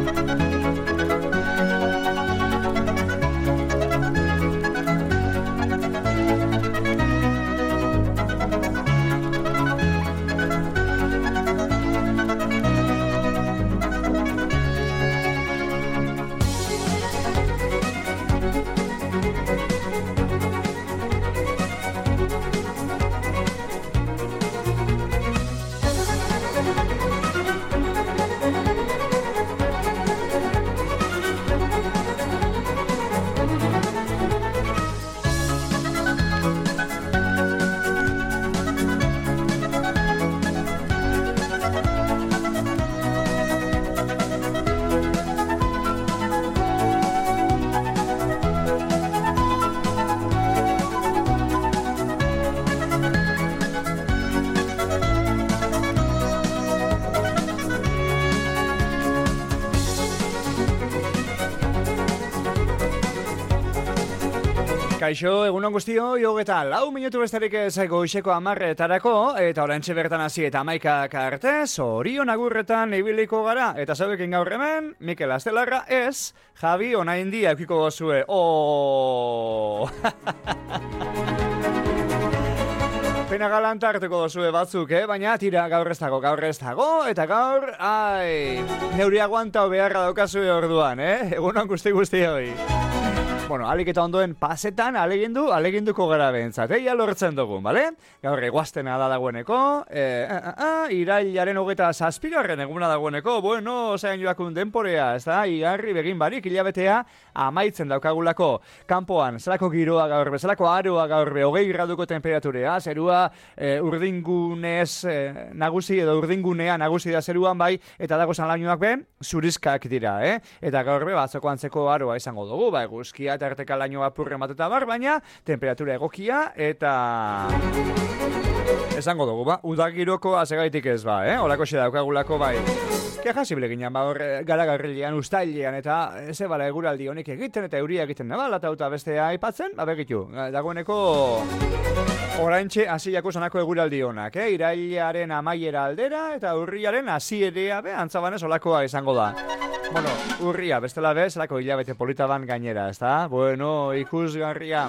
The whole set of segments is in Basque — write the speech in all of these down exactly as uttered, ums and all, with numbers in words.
Kaixo, egunon guztio, jogeta lau minutu besterik ez goizeko amarretarako, eta oraintxe bertan hasi eta hamaikak arte, zorion agurretan ibiliko gara, eta zaudekin gaur hemen, Mikel Astelarra ez, Javi onaindi eukiko gozue. Oh! Pena galanta hartuko dozue batzuk, eh? Baina tira gaur ez dago, gaur ez dago, eta gaur, ai, neuri aguantau beharra daukazue orduan, eh? Egunon guzti guzti hoi. Bueno, alik eta ondoen pasetan alegindu, aleginduko gara behintzat, eh? Lortzen dugun, bale? Gaur eguaztena da dagoeneko, eh, eh, eh, irailaren hogeta zazpigarren eguna dagoeneko, bueno, zain joakun denporea, ez da, igarri begin barik, hilabetea amaitzen daukagulako kanpoan, zelako giroa gaur be, zelako aroa gaur be, hogei graduko temperaturea, zerua eh, urdingunez eh, nagusi edo urdingunea nagusi da zeruan bai, eta dago lainoak be, zurizkak dira, eh? Eta gaur be, batzoko antzeko aroa izango dugu, ba, eguzkia eta arteka laino apurre mateta bar, baina temperatura egokia eta esango dugu, ba, udagiroko azegaitik ez ba, eh? Olako xe daukagulako bai. Kejasibile ginen, ba, hor garagarrilean, ustailean, eta eze bala eguraldi honik egiten, eta euria egiten nabala, eta bestea aipatzen, ba, begitu, dagoeneko oraintxe hasiako zanako eguraldi honak, eh? Irailaren amaiera aldera, eta urriaren hasierea be, antzabanez olakoa izango da. Bueno, urria, bestela bez, lako hilabete politaban gainera, ez da? Bueno, ikusgarria.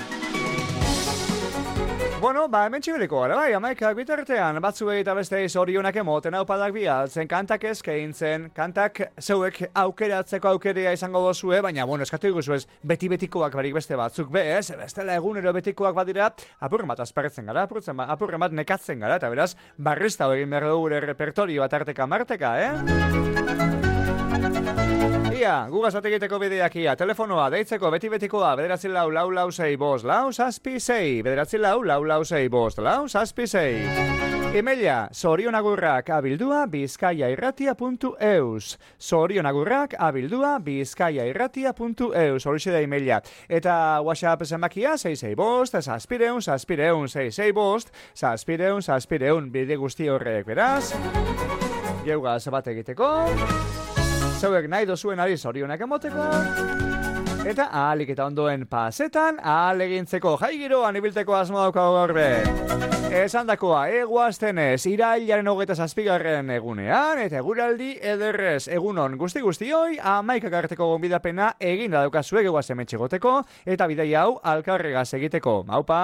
Bueno, ba, hemen txibeliko gara, bai, amaikak bitartean, batzuei eta bestei zorionak emoten haupadak bialtzen, kantak eskeintzen, kantak zeuek aukeratzeko aukerea izango dozue, baina, bueno, eskatu iguzu ez, beti-betikoak barik beste batzuk, bez, bestela egunero betikoak badira, apurren bat aspertzen gara, apurren bat nekatzen gara, eta beraz, barrizta egin behar dugu gure repertorio bat arteka marteka, eh? Ia, gugaz ategiteko bideak ia, telefonoa, deitzeko, beti-betikoa, bederatzi lau, lau, lau, sei, bost, lau, saspi, sei, bederatzi lau, lau, lau, sei, bost, lau, saspi, sei. Emaila, zorionagurrak abildua bizkaia irratia puntu eus. Zorionagurrak abildua bizkaia irratia puntu eus. Horixe da emaila. Eta WhatsApp zenbakia, sei, sei, bost, saspireun, saspireun, sei, sei, bost, saspireun, saspireun, bide guzti horrek, beraz. Geugaz bat egiteko. Zeuek nahi dozuen ari zorionak emoteko. Eta ahalik eta ondoen pasetan, ahal egintzeko jai giroan ibilteko asmo daukago gaur be. Esan dakoa, eguaztenez, irailaren hogeta zazpigarren egunean, eta eguraldi ederrez egunon guzti guztioi, amaikak arteko gonbidapena egin da daukazuek eguazen metxegoteko, eta bidei hau alkarregaz egiteko. Haupa!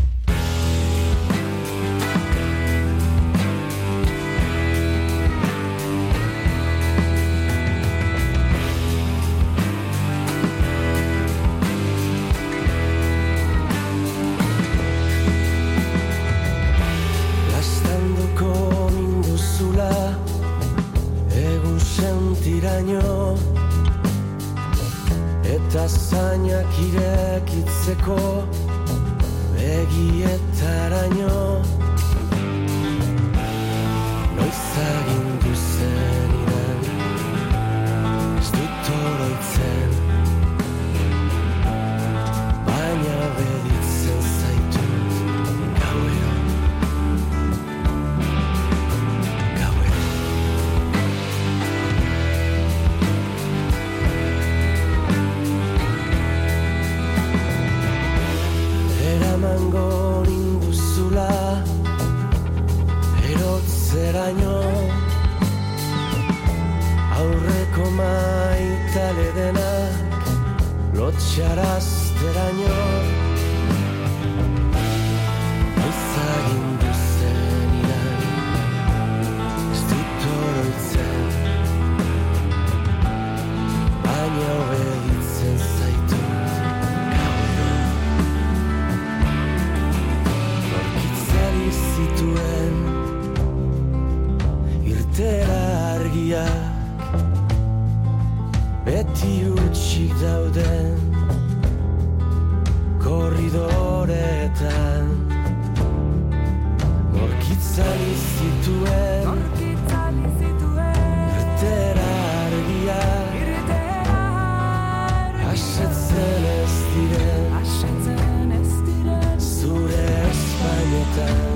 Eta zainak irekitzeko begietaraino noiz agindu zen iran ez dut oroitzen baina beditzen zaitut gauero gauero eramango ninduzula erotzeraino Zale denak lotxarazteraino Noiz agindu zen iran Ez dut oroitzen Baina obeditzen zaitut gauero Norkitzali zituen irtera argiak Beti utxik dauden korridoretan Norkitzali zituen irtera argiak Asetzen ez diren zure espainetan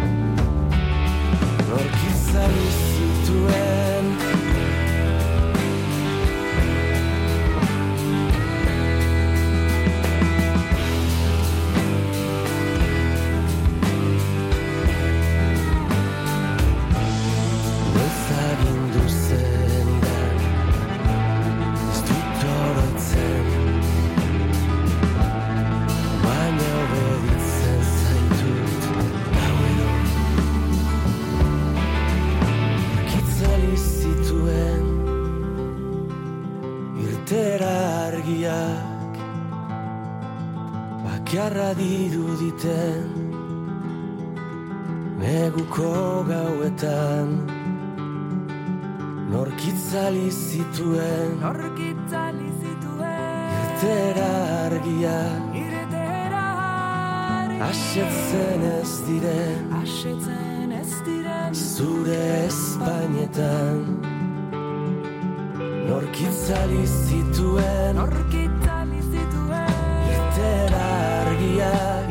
Norkitzali zituen argiak bakarra diruditen neguko gauetan norkitzali zituen irtera argiak asetzen ez diren zure espainetan Norkitzali zituen irtera argiak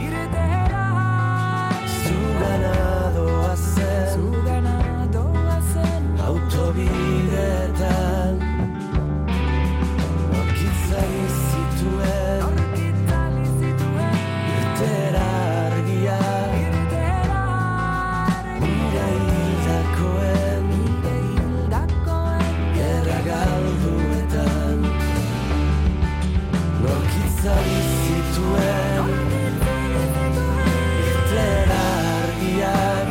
Zugana doazen autobidetan Norkitzali zituen irtera argiak Nire hildakoen gerra galduetan Norkitzali zituen irtera argiak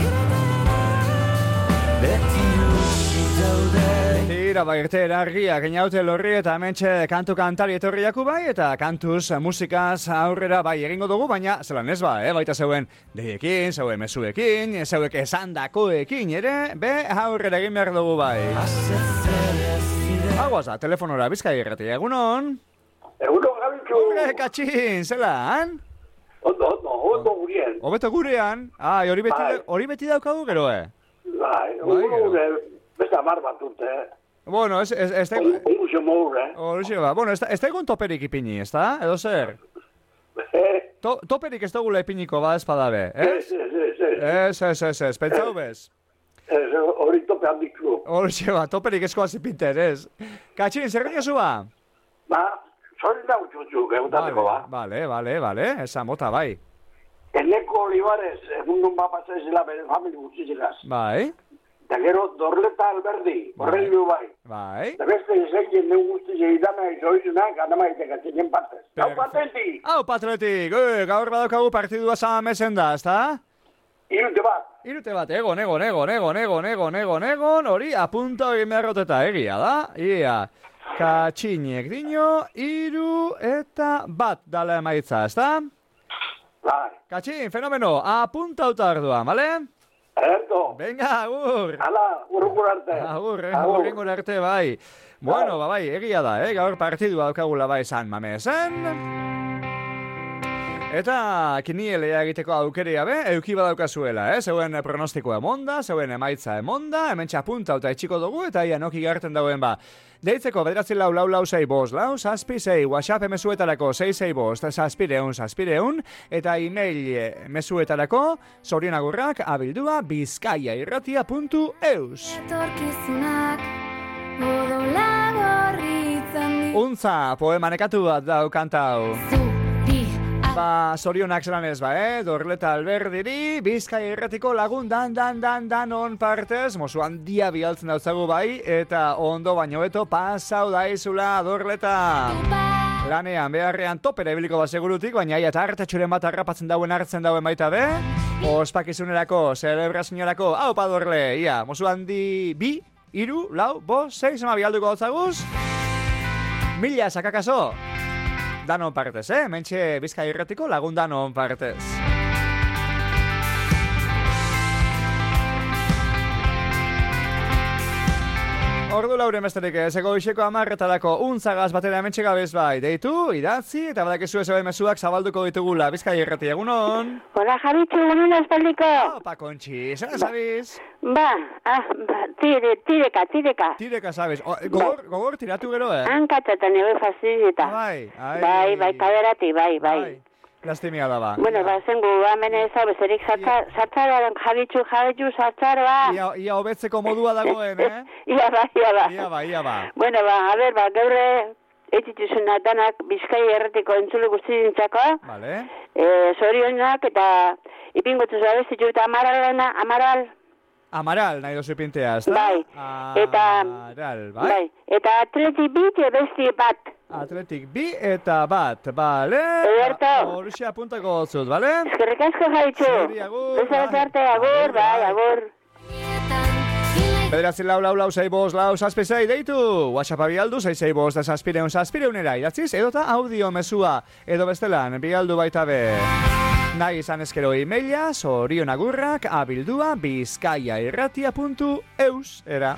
Beti utzi dauden Tira, ba, irtera argiak, inaute lorri eta hementxe kantu kantari etorriaku bai, eta kantuz, musikaz aurrera bai egingo dugu, baina zelan ez ba, eh? Baita zeuen deiekin, zeuen mezuekin, zeuek esandakoekin ere, be aurrera egin behar dugu bai. Aguaza, telefonora, Bizkai irratia, egunon? Egunon, Gabitxu. Horre, katxin, zelan? Ondo, ondo, ondo gurean. Hobeto gurean? Ah, hori beti, Bai. hori beti daukagu gero, eh? Bai, Bai, uno gure, beste amar bat urte, eh? Bueno, ez, ez, ez, Un- Unguxo mour, eh? Horixe ba, bueno, ez da, ez da egun toperik ipini, ez da? Edo zer? Eh, To, toperik ez dugula ipiniko ba ez badabe, Ez, ez? ez, ez, ez. Ez, ez, ez, ez, pentsau bez. Ez, hori tope handik zu. Horixe ba, toperik eskoaz ipinten, ez? Katxin, zer ginen ba? Ba, zorin da utxutxuk, egutateko ba. Vale, vale, vale, esa mota, bai. Eneko Olivares, egundun bat pasaizela bere famili guztizilaz. Bai, Eta gero, Dorleta Alberdi, horreilu bai. bai. Eta beste izaien den guztizia idana izoizunak, anamaiteka zinen partez. Hau patenti, Hau, patretik, e, gaur badaukagu partidua zamezen da, ez da? irute bat. Irute bat, egon, egon, egon, egon, egon, egon, egon, egon, hori apunta egin beharroteta egia da, ia. Katxinek dino, iru eta bat dala emaitza, ez da? Bai, Katxin, fenomeno, apunta autarduan, bale? erto. Venga, agur! Hala, urrukur arte. Agur, eh, agur, arte, bai. Bueno, ba, bai, egia da, eh? Gaur partidua daukagula bai San Mamesen. Eta kinielea egiteko aukeria be, euki badaukazuela, eh? Zeuen pronostikoa emonda, zeuen emaitza emonda, hemen txapunta eta etxiko dugu, eta ia noki garten dauen ba. Deitzeko, bederatzi lau, lau, lau, sei, bost, lau, zazpi, sei, WhatsApp mezuetarako, sei, sei, bost, zazpireun, zazpireun, eta e-mail mezuetarako, zorionagurrak, abildua, bizkaiairratia puntu eus. Etorkizunak odola gorritzen di Untza, poema nekatu bat dau kantau. Zuri Ba, zorionak zelan ez ba, eh? Dorleta Alberdiri, Bizkai Irratiko lagun dan, dan, dan, danon partez, mozu handia bialtzen dautzagu bai, eta ondo baino beto pasau daizula Dorleta. Lanean, beharrean topera ibiliko bat segurutik, baina aia eta hartatxuren bat harrapatzen dauen hartzen dauen baita be. Ospakizunerako, celebrazionerako, hau Dorle, ia, mozu handi bi, iru, lau, bo, sei, zema bialduko dauzaguz. Mila sakakaso. Danon partez, eh? Mentxe Bizkai Irratiko lagun danon partez. Ordu lauren besterik ez, ego iseko amarretarako untzagaz batera hementxe gabez bai. Deitu, idatzi, eta badakizu ez bai mezuak zabalduko ditugula. Bizkai Irrati, egunon? Hola, Javitxu, egunon espaldiko. Opa, Kontxi, zera sabiz? Ba, ah, ba, tire, tireka, tireka. Tireka sabiz. O, gogor, gogor tiratu gero, eh? Hankatzatan ego fazizita. Bai, ai. Bai, bai, kaderati, bai, bai. Bai. Lastimia da ba. Bueno, ba, zengu, hemen ez hau bezerik zartzaroa, Javitxu, Javitxu, zartzaroa. Ia, ia hobetzeko modua dagoen, eh? Ia ba, ia ba. Ia ba, ia ba. Bueno, ba, a ber, ba, geure, etituzuna danak Bizkai Erratiko entzule guzti dintzako. Vale. Eh, zorionak eta ipingotuz abestitu eta amaralena, amaral. Amaral, nahi dozu pintea, ez da? Bai. Eta, Amaral, bai? bai. Eta atleti bit besti bat. Atletik bi eta bat, bale? Ederto. Horuxe apuntako gotzut, bale? Eskerrik asko Javitxu. Zuri, agur. Bezalaz arte, agur, bai, agur. Bederatzi lau, lau, lau, sei, bost, lau, zazpi, sei, deitu. WhatsAppa bialdu, sei, sei, bost, da zazpireun, zazpireunera idatziz, edota audio mesua, edo bestelan, bialdu baita be. Nahi izan eskero e-maila, zorionagurrak, abildua, bizkaiairratia puntu eus, era.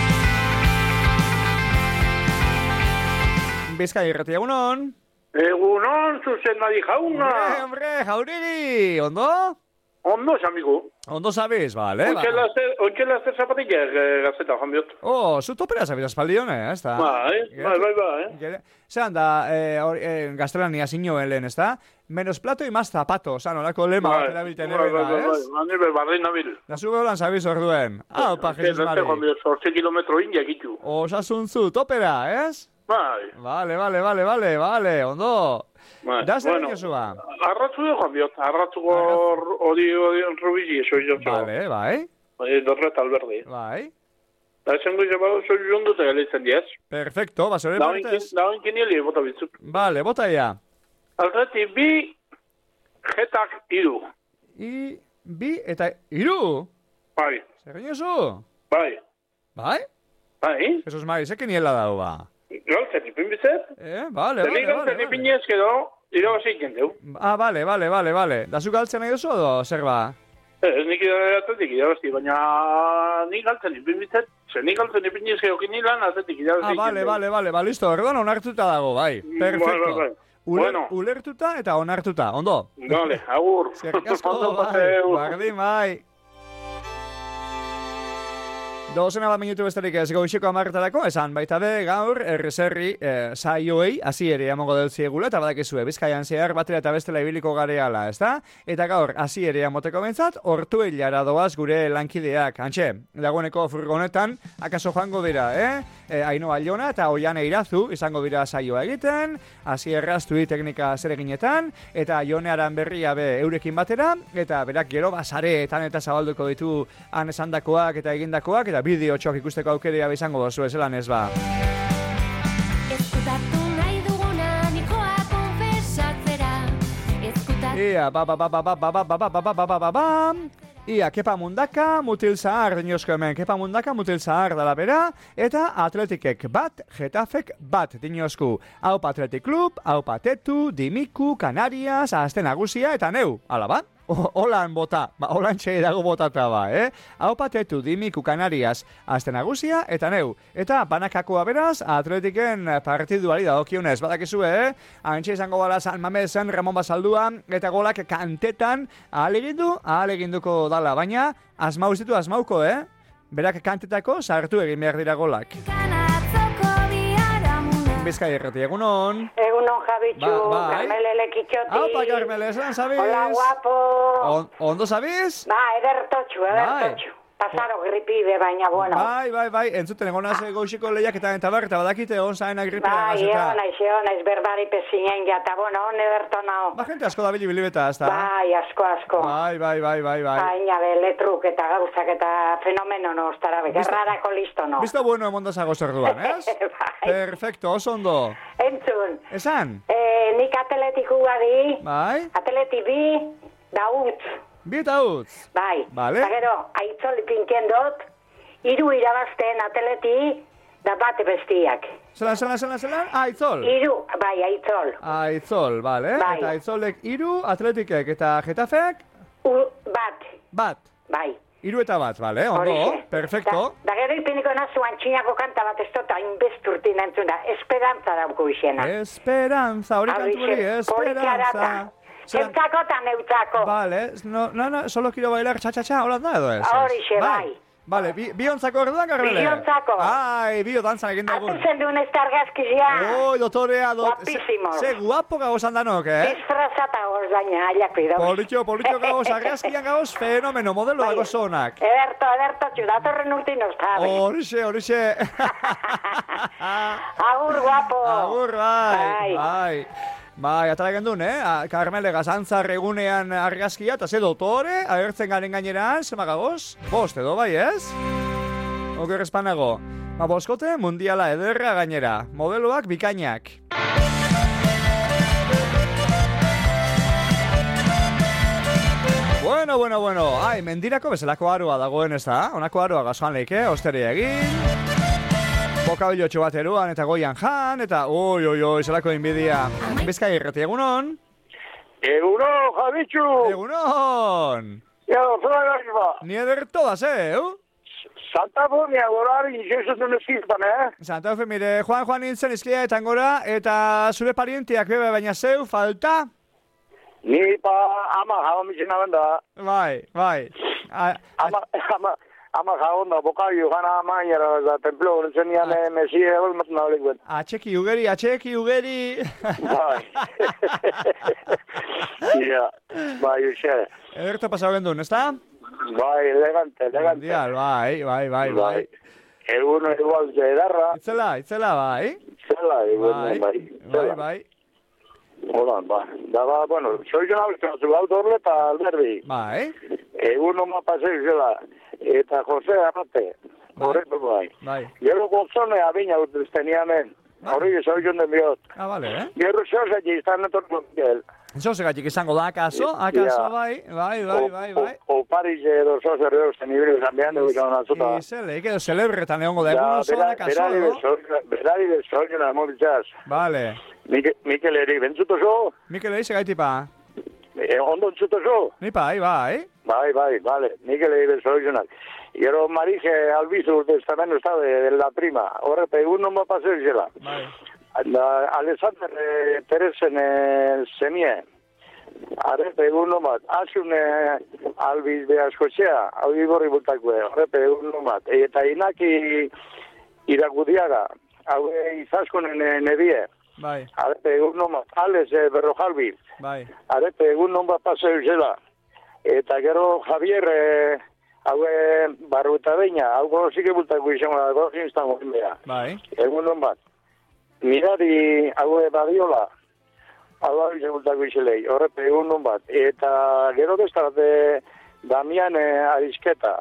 Bizkai Irratia, egunon? Egunon, zuzen nadi jauna. Hombre, hombre, jauriri, ondo? Ondo, amigo. Ondo sabes, vale. Ontxe lazer zapatilak gazeta, jambiot. Oh, zu topera sabes aspaldione, ez da? Bai, bai, bai, bai. Zeran da, eh, eh, gaztelania zinioen lehen, ez da? Menos plato y más zapato, zan, olako lema bat erabilten ebena, ez? Bai, bai, bai, barrein nabil. Da zu beholan sabiz orduen. Hau, pa, Jesus Mari. Zortzi kilometro indiak itu. Osasuntzu, topera, ez? Bai. Vale, vale, vale, vale, vale, ondo. Bai, Da zer bueno, niozua? arratzu dugu jambiot, arratzuko hori hori rubizi, eso izan zo. Vale, bai, Bai, dorret alberdi. bai. Da esango izan zo jondu eta galitzen diaz. Perfecto, basore partez. Da oin kinieli, bota bitzuk. Vale, bota ya. Alreti bi, jetak iru. I, bi, eta iru? Bai, Zer ginozu? bai, Bai? bai. Jesus Mari, zeke niela dau, ba. Galtzen ipin bizet. Eh, vale, Zerri vale, galtzen vale. ipin ezkedo, irabazik jendeu. Ah, vale, vale, vale, vale. Da zu galtzen nahi duzu edo, zer ba? Ez nik atletik irabazi, baina nik galtzen ipin bizet. Zer nik galtzen ipin ezkedo kinilan, atletik Ah, irabazik vale, vale, vale, ba, listo, orduan onartuta dago, bai. Perfecto. Bai, bai, bai. Uler, Bueno. Ulertuta eta onartuta, ondo? Vale, agur. Eskerrik asko, Ondo bai, paseu. bardin, bai. Dozena bat minutu besterik ez goizeko amarretarako, esan baita be gaur erreserri eh, saioei hasi ere amongo deltziegula, eta badakizue Bizkaian zehar batera eta bestela ibiliko gareala, ezta? Eta gaur hasi ere amoteko bentzat, Ortuellara doaz gure lankideak, antxe, dagoeneko furgonetan, akaso joango dira, eh? E, Aino Aliona eta Oiane Irazu izango dira saioa egiten, hasi erraztu teknika zereginetan, eta Jonearan berria be eurekin batera, eta berak gero basareetan eta zabalduko ditu han esandakoak eta egindakoak, eta bideo txok ikusteko aukerea izango dozu ezelan ez ba. Ezkutatu nahi duguna nikoa konfesatzera. Ezkutatu Ia, ba, ba, ba, ba, ba, ba, ba, ba, ba, ba, ba, ba, ba, ba. Ia, kepa mundaka, mutil zahar, dinozko hemen, kepa mundaka, mutil zahar dala bera, eta atletikek bat, getafek bat, dinozku. Haupa Atletik Klub, haupa Tetu, Dimiku, Canarias, Aste Nagusia, eta neu, ala ba? Holan bota, ba, holan txei dago botata ba, eh? Haupa Tetu, Dimiku, Canarias, Aste Nagusia, eta neu. Eta banakakoa beraz, atletiken partiduari dagokionez, badakizue, eh? Antxe izango bala San Mamesen, Ramon Basaldua, eta golak kantetan, ahalegindu, ahaleginduko dala, baina, asmau ditu asmauko, eh? Berak kantetako sartu egin behar dira golak. kanatzoko biharamuna. Bizkai Irrati, egunon. Egunon Javitxu, Ba- bai. Carmele Lekitxoti. Aupa, Carmele, esan sabiz? Hola, guapo. On, ondo sabiz? Ba, edertotxu, edertotxu. pasaro gripibe, baina, bueno. Bai, bai, bai, entzuten egon naz goxiko lehiak eta eta bar, eta badakite egon zaena gripea Bai, gazeta. egon naiz, egon naiz berbari pezinen ja, eta, bueno, hon ederto nao. Ba, gente asko da bili bilibeta, ez da? Bai, asko, asko. Bai, bai, bai, bai, bai. Baina, be, letruk eta gauzak eta fenomeno no, ostara, be, gerrarako listo no. Visto bueno emondazago zerduan, ez? Bai. Perfecto, oso ondo. Entzun, Esan? eh, nik atletiku badi, Bai? atleti bi, da utz. Bi eta utz. Bai, Vale. eta gero, aitzol pinken dut, hiru irabazten atleti, da bate bestiak. Zelan, zelan, zelan, zelan? Aitzol. Hiru, bai, aitzol. Aitzol, bale. Bai. Eta aitzolek hiru, atletikek eta getafek U, bat, bat. bai. Hiru eta bat, bale, ondo, Horixe. perfecto. Da, da gero ipiniko nazu antxinako kanta bat ez dut hainbesturtin entzuna. Esperantza dauko izena. Esperanza, hori kanturi, esperanza. Zelan- Eutzako eta neutzako. Vale, no, no, no, solo quiero bailar cha-cha-cha, hola da edo ez? ez? Horixe, bai. Vale, bi, biontzako orduan garrele? Biontzako. Ai, bio dantzan egin dugun. Atuzen duen ez targazkizia. Oi, dotorea, dot... Guapísimo. Ze, ze guapo gagoz danok, eh? Disfrazata goz baina, aiako idau. Politxo, politxo gagoz, argazkian gagoz, fenomeno, modelo Bai. dagoz onak. Ederto, ederto, txudatorren urtin ostabe. Horixe, horixe. Agur guapo. Agur, bai, Bai. bai. Bai, atara gendun, eh? A- Carmele gazantzar egunean argazkia, eta ze dotore, agertzen garen gaineran, zema gagoz? Bost edo, bai, ez? Oker espanago. Ba, boskote, mundiala ederra gainera. Modeloak bikainak. Bueno, bueno, bueno. Ai, mendirako bezalako aroa dagoen, ez da? Honako aroa gazoan leike, osteri egin. Bokabilotxo bat eruan eta goian jan, eta oi, oi, oi, zelako inbidia. Bizkai irrati, egunon? Eguno, Javitxu! Egunon! Ja, zora gaiba. Ni ederto da, zeu? Santa Bonia, gorari, inxezuten eziztan, eh? Santa Efe, mire, Juan Juan nintzen izkia eta gora, eta zure parientiak bebe, baina zeu, falta? Ni pa ama jabamitzen abenda. Bai, bai. A, a, Ama, ama, ama jabonda, bokabio, gana amainera, da templo, nintzen nian Ah. mesie egon maten nabalik ben. atxeki ugeri, atxeki ugeri. Bai. Ja, bai, uxe. Ederto pasau gendun, ez da? Bai, elegante, elegante. Mundial, bai, bai, bai, bai. Eguno igual de edarra, Itzela, itzela, bai. zela, egun, Bai, bai. bai, bai. Hola, ba. Da, ba, bueno, soy yo nabiltzen zu autorle eta alderdi. Bai, Egun oma pasei zela, eta Jose Arrate, horretu bai. bai. Gero gotzone abina utestenianen, horri soy yo den biot. Ah, vale, eh? Gero xose izan etorko biel. Zosegatik izango da, akaso, akaso, Ja. bai, bai, bai, bai, bai. O Paris edo xose reo zen ibili zambian dugu joan azuta. Izele, edo celebretan egongo da, Ja, egun oso da, akaso, berari no? de berari de soy na mobiltzaz. Vale. Mikel, Mikel eri, bentzuto zo? Mikel eize gaitipa. E, ondo entzuto zo? Ni pai, bai. Bai, bai, vale. Mikel eri soluzionak. Gero Marije Albizu testamento está de, de la prima. Horrepe, egun non bat paseo izela. Bai. Da, Alexander eh, Teresen eh, semie. Arrepe, egun non bat. Asun eh, albiz behazkotxea, hau igorri bultakue. Horrepe, egun non bat. E, eta inaki iragudiaga, hau izaskonen eh, nebie. Bai, Arrepe, egun non bat. Alex eh, Berrojalbi. bai. Arete, egun non bat paseo zela. Eta gero Javier, eh, hau eh, barru eta beina, hau gorosik ebultako izango da, gorosik izango beha. Bai, Egun non bat. Mirari, hau eh, badiola, hau hau izabultako izelei, horrepe, egun non bat. Eta gero bestarat, eh, Damian eh, Arizketa,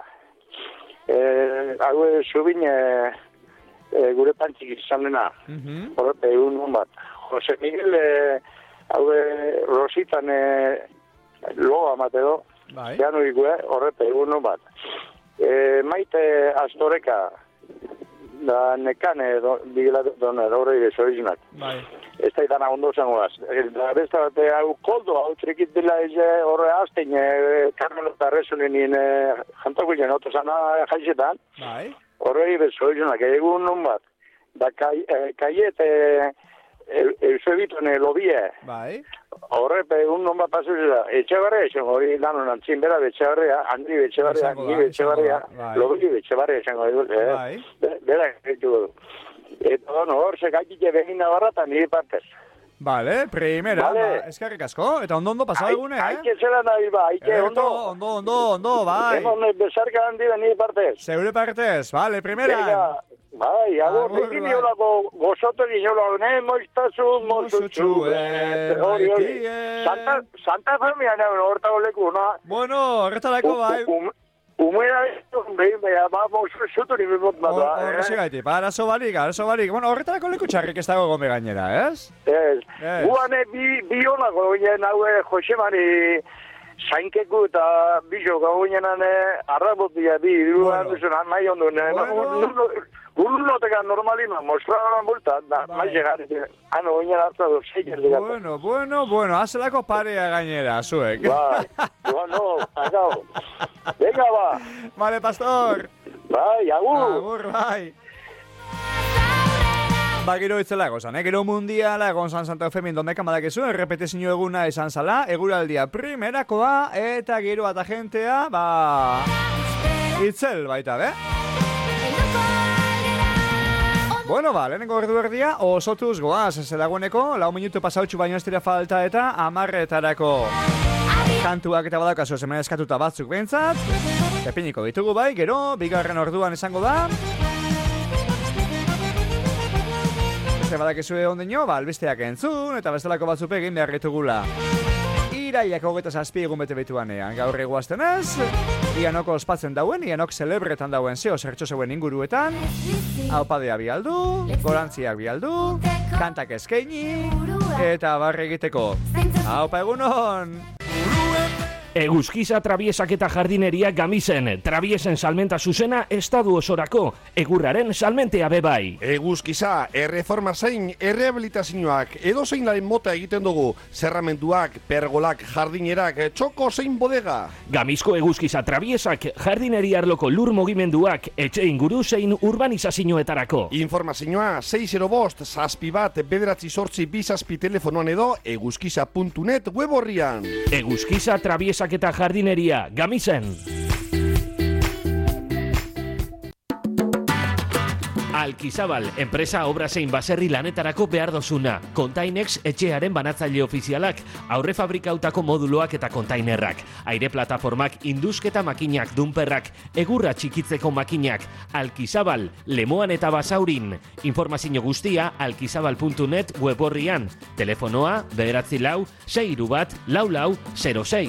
eh, hau eh, zubin eh, eh, gure pantzik izan dena. mhm, Horrepe, egun non bat. Jose Miguel, eh, hau eh, Rositan eh, loa mateo, bai. janu ikue, horrepe, egun non bat. E, maite Astoreka, da nekane, do, bigela doner, horre ire zoizunak. Bai, Ez da itana ondo zangoaz. Da besta bat, hau koldo, hau trikit dila eze horre azten, e, Carmelo eta Rezunen nien e, jantako jen, oto zana jaixetan, bai. horre ire zoizunak, egun non bat. Da kai, e, kaiet, e, Eusebitone lobie, Bai, horrepe egun non bat pasu zela, etxebarria esan hori danon antzin bera betxebarria, Andri betxebarria, Izango da, ni betxebarria, izango da, bai. lobi betxebarria esango dut, eh? Bai. Be- Bera egiten du. Eta, bueno, hor, sekakite begin nabarra eta nire partez. Vale, primera, Vale. ba, eskerrik asko, eta ondo-ondo pasau egune, eh? Aike zela nahi ba, aike Ederto, ondo. ondo, ondo, ondo, bai. Hemon bezarka handi da nire partez. Zeure partez, vale, primera. Venga, bai, agur, Agur, egin bai. niolako, gozotek inolako, ne, moiztasun, mozutxu, eh, hori, hori. maitie. Santa, Santa Familia neuen hortako leku, no? Bueno, horretarako bai. Um, Umera behin, beha, ba, mozutu nire bot bat, Hor- Horrezi gaiti, ba, arazo barik, arazo barik. Bueno, horretarako leku txarrik ez dago gome gainera, ez? Ez, Ez. guane bi, bi honako ginen haue Josemari zainkeku eta bizo gau ginenan arrabotia bi, duan Bueno. duzun, nahi ondo, Bueno. guruloteka normalina, mostradoran bulta, da, Bai. nahi llegar, ano ginen hartza du, zeiker digatu. Bueno, bueno, bueno, hazelako parea gainera, zuek. Bai, bueno, akau. Venga, ba, Vale, pastor. bai, agur. Agur, bai. Ba, gero itzela gozan, eh? Gero mundiala egon zan Santa Eufemia indondeka madakizu, errepetizio eguna izan zala, eguraldia primerakoa, eta gero eta jentea, ba... Itzel baita, be? Bueno, ba, lehenengo ordu erdia osotuz goaz, ez dagoeneko, lau minutu pasautxu baino ez dira falta eta amarretarako kantuak eta badaukazu hemen eskatuta batzuk behintzat. Epiniko ditugu bai, gero, bigarren orduan izango da. Beste badakizue ondino, ba, albisteak entzun, eta bestelako batzuk egin behar ditugula. Iraiak hogeita zazpi egun bete bituanean, gaur eguazten ez, ianoko ospatzen dauen, ianok celebretan dauen zeo zertxo zeuen inguruetan, haupadea bialdu, gorantziak bialdu, kantak eskaini, eta barre egiteko. Haupa egunon! Eguzkiza trabiesak eta jardineria Gamisen, trabiesen salmenta zuzena estadu osorako, egurraren salmentea bebai. Eguzkiza, erreforma zein, errehabilitazioak, edo zein laren mota egiten dugu, zerramenduak, pergolak, jardinerak, txoko zein bodega. Gamizko eguzkiza trabiesak, jardineria arloko lur mugimenduak, etxe inguru zein urbanizazioetarako. Informazioa, sei zero bost, zazpi bat, bederatzi sortzi bizazpi telefonoan edo, eguzkiza puntu net web horrian. Eguzkiza trabiesak eta jardineria Gamisen. Alkizabal, enpresa obra zein baserri lanetarako behar dozuna. Containex etxearen banatzaile ofizialak, aurre fabrikautako moduloak eta kontainerrak, aire plataformak, indusketa makinak, dunperrak, egurra txikitzeko makinak. Alkizabal, Lemoan eta Basaurin. Informazio guztia alkizabal puntu net web horrian. Telefonoa bederatzi lau, sei hiru bat, lau lau, zero sei.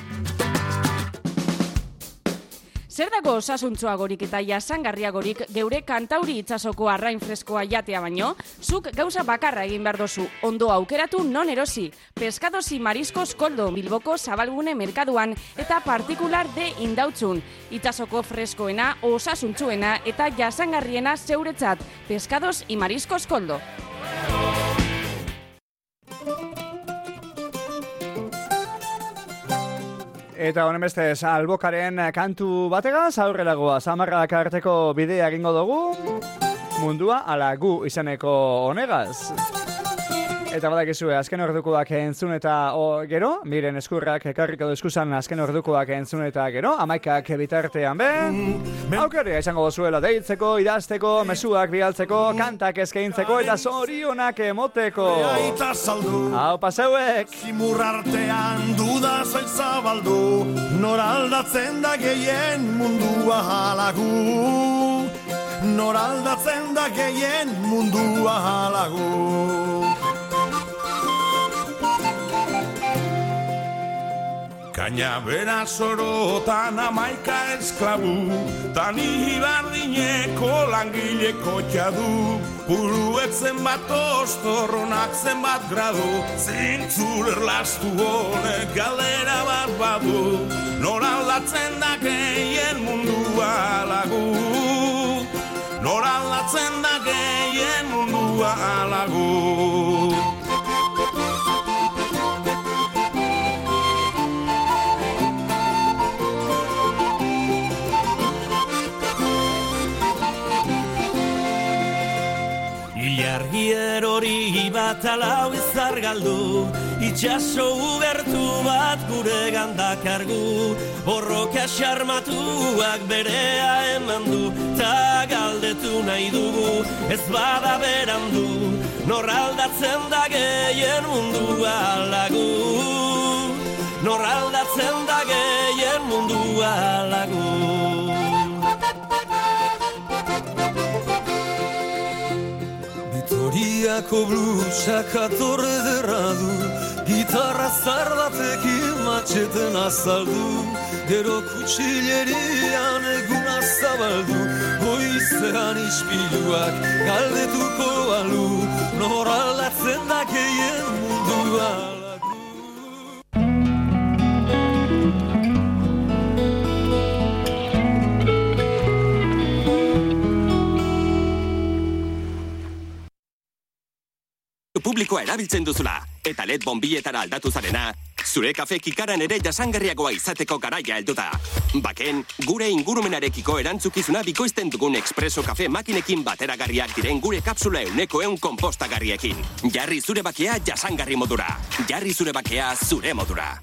Zer dago osasuntsuagorik eta jasangarriagorik geure kantauri itsasoko arrain freskoa jatea baino? Zuk gauza bakarra egin behar dozu, ondo aukeratu non erosi. Pescados y Mariscos Koldo, Bilboko Zabalgune Merkaduan eta partikular de Indautzun. Itsasoko freskoena, osasuntsuena eta jasangarriena zeuretzat. Pescados y Mariscos Koldo. Eta honen bestez, albokaren kantu bategaz, aurreragoa, zamarrak arteko bidea egingo dugu, mundua ala gu izeneko honegaz. Eta badakizue, azken ordukoak entzun eta o, gero, miren eskurrak ekarriko duzkuzan azken ordukoak entzun eta gero, amaikak bitartean be, aukeria izango dozuela deitzeko, idazteko, mezuak bialtzeko, kantak eskaintzeko eta zorionak emoteko. Hau paseuek! Zimurrartean duda zail zabaldu, noraldatzen da gehien mundua halagu. Noraldatzen da gehien mundua halagu. Kaina bera sorotan amaika esklabu, tani hibardineko langileko txadu, puruetzen bat ostorronak zenbat gradu, zintzur erlastu honek galdera bat badu, noraldatzen da gehien mundua halagu, noraldatzen da gehien mundua halagu. Ilargi erori bat alau izar galdu, itxaso ugertu bat gure gandak argu, borroka xarmatuak berea eman du, ta galdetu nahi dugu, ez bada berandu, nor aldatzen da gehien mundua lagu, nor aldatzen da gehien mundua lagu. Vitoriako blusak atorre derra du, gitarra zardatekin matxeten azaldu, gero kutxilerian eguna zabaldu, goizean ispiluak galdetuko balu, nor aldatzen da gehien mundua. Publikoa erabiltzen duzula, eta L E D bonbietara aldatu zarena, zure kafe kikaran ere jasangarriagoa izateko garaia heldu da. Baken, gure ingurumenarekiko erantzukizuna bikoizten dugun Expresso kafe makinekin bateragarriak diren gure kapsula euneko eun konpostagarriekin. Jarri zure bakea jasangarri modura. Jarri zure bakea zure modura.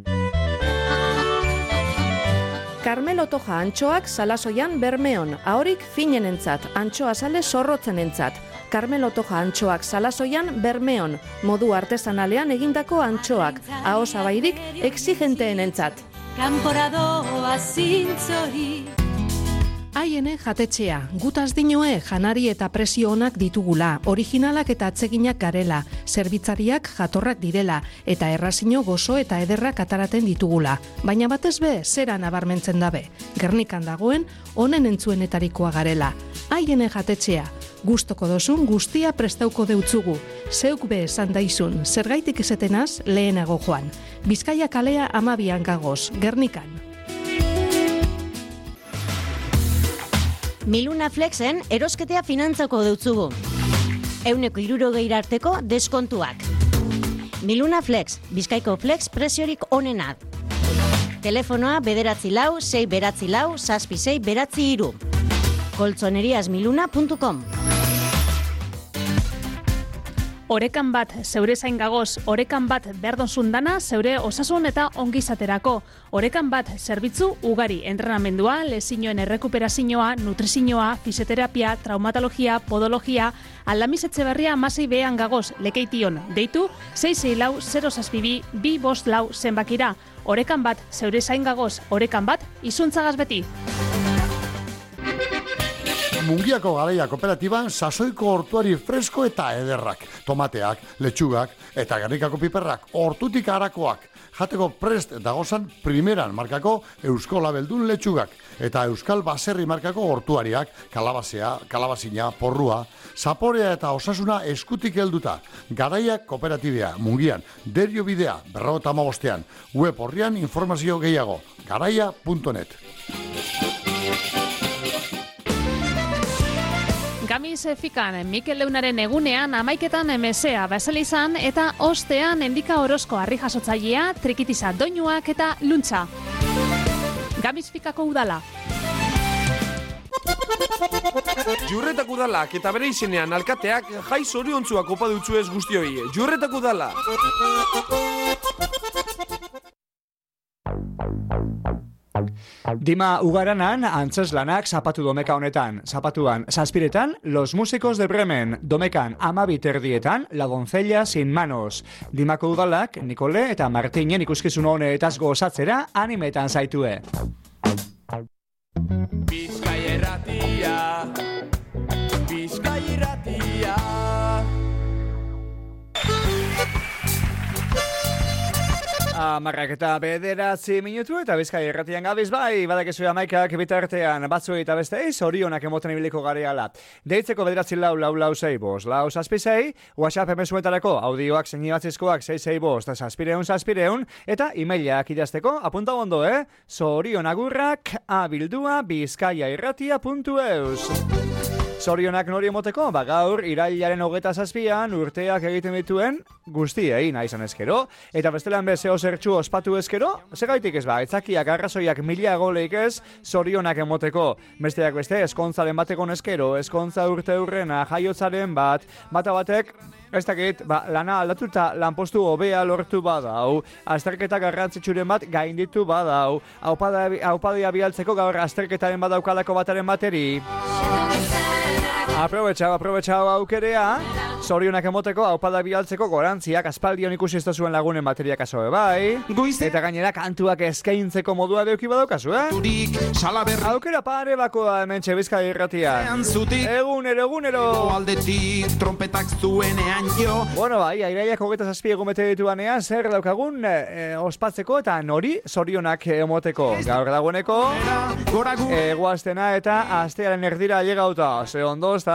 Carmelo Toja antxoak Salasoian Bermeon, ahorik finenentzat, antxoa sale zorrotzenentzat. Carmelo Toja antxoak Salasoian Bermeon, modu artesanalean egindako antxoak, ahosabairik exigenteenentzat. Kanporadoa zintzori. Haiene jatetxea, gutaz dinoe janari eta presio onak ditugula, originalak eta atseginak garela, zerbitzariak jatorrak direla, eta errazino gozo eta ederrak ataraten ditugula. Baina batez be, zera nabarmentzen dabe. Gernikan dagoen, honen entzuenetarikoa garela. Haiene jatetxea, gustoko dozun guztia prestauko deutzugu. Zeuk be esan daizun, zergaitik esetenaz lehenago joan. Bizkaia kalea amabian gagoz, Gernikan. Miluna Flexen erosketea finantzako deutzugu. Euneko hirurogeira arteko deskontuak. Miluna Flex, Bizkaiko Flex preziorik onena. Telefonoa bederatzi lau, sei beratzi lau, zazpi sei beratzi hiru. koltzoneriasmiluna puntu com. Orekan bat zeure zain gagoz, orekan bat berdonzun dana zeure osasun eta ongizaterako. Orekan bat zerbitzu ugari, entrenamendua, lezinoen errekuperazioa, nutrizioa, fisioterapia, traumatologia, podologia, Aldamiz Etxeberria amasei behan gagoz, lekeition, deitu, sei sei lau, zero zazpibi, bi bost lau zenbakira. Orekan bat zeure zain gagoz, orekan bat izuntzagaz beti. Mungiako Garaia Kooperatiban sasoiko hortuari fresko eta ederrak, tomateak, letxugak eta Gernikako piperrak, hortutik harakoak, jateko prest dagozan primeran markako Eusko Labeldun letxugak eta Euskal Baserri markako hortuariak, kalabazea, kalabazina, porrua, zaporea eta osasuna eskutik helduta. Garaia Kooperatibea, Mungian, Derio Bidea, berrogeta hamabostean, web horrian informazio gehiago, garaia puntu net. Gamiz Fikan, Mikel Leunaren egunean amaiketan emesea baselizan eta ostean endika orozko harri jasotzailea, trikitiza doinuak eta luntza. Gamiz Fikako udala. Jurretak udalak eta bere izenean alkateak jai zoriontzuak opa dutzu ez guztioi. Jurretak udala! Dima Ugaranan, antzeslanak zapatu domeka honetan. Zapatuan, zazpiretan, Los Músicos de Bremen. Domekan, amabit erdietan, La Doncella sin manos. Dimako udalak, Nikole eta Martinen ikuskizun honetaz gozatzera animetan zaitue. Bizkai erratia, Bizkai erratia. Amarrak eta bederatzi minutu eta Bizkai erratian gabiz bai, badakizu amaikak bitartean batzuei eta bestei zorionak emoten ibiliko gareala. Deitzeko bederatzi lau lau lau sei bost, lau zazpi sei, WhatsApp emesuetarako audioak zeinibatzizkoak sei sei bost, zazpireun zazpireun, eta emailak idazteko apunta ondo, eh? Zorion agurrak abildua bizkaiairratia puntu eus. Zorionak nori emoteko, ba gaur irailaren hogeta zazpian urteak egiten dituen guztiei nahi izan ezkero, eta bestelan bezeo zertxu ospatu ezkero, segaitik ez ba, etzakiak arrazoiak mila goleik ez, zorionak emoteko, besteak beste, eskontzaren bateko ezkero, eskontza urte hurrena, jaiotzaren bat, bata batek, ez dakit, ba, lana aldatuta lanpostu hobea lortu badau, azterketa garrantzitsuren bat gainditu badau, haupadia bialtzeko gaur azterketaren badaukalako bataren bateri. Aprobetxau, aprobetxau aukerea, zorionak emoteko haupada bialtzeko gorantziak aspaldion ikusi ez zuen lagunen bateria kaso bai, eta gainera kantuak eskaintzeko modua deuki badaukazu, eh? Aukera pare bakoa hemen Bizkaia irratia. Egunero, egunero. Aldetik trompetak zuenean jo. Bueno, bai, airaiak hogeita zazpi egun bete dituanean, zer daukagun e, ospatzeko eta nori zorionak emoteko. Gaur dagoeneko, eguaztena eta astearen erdira llegauta. Ze ondo, ezta?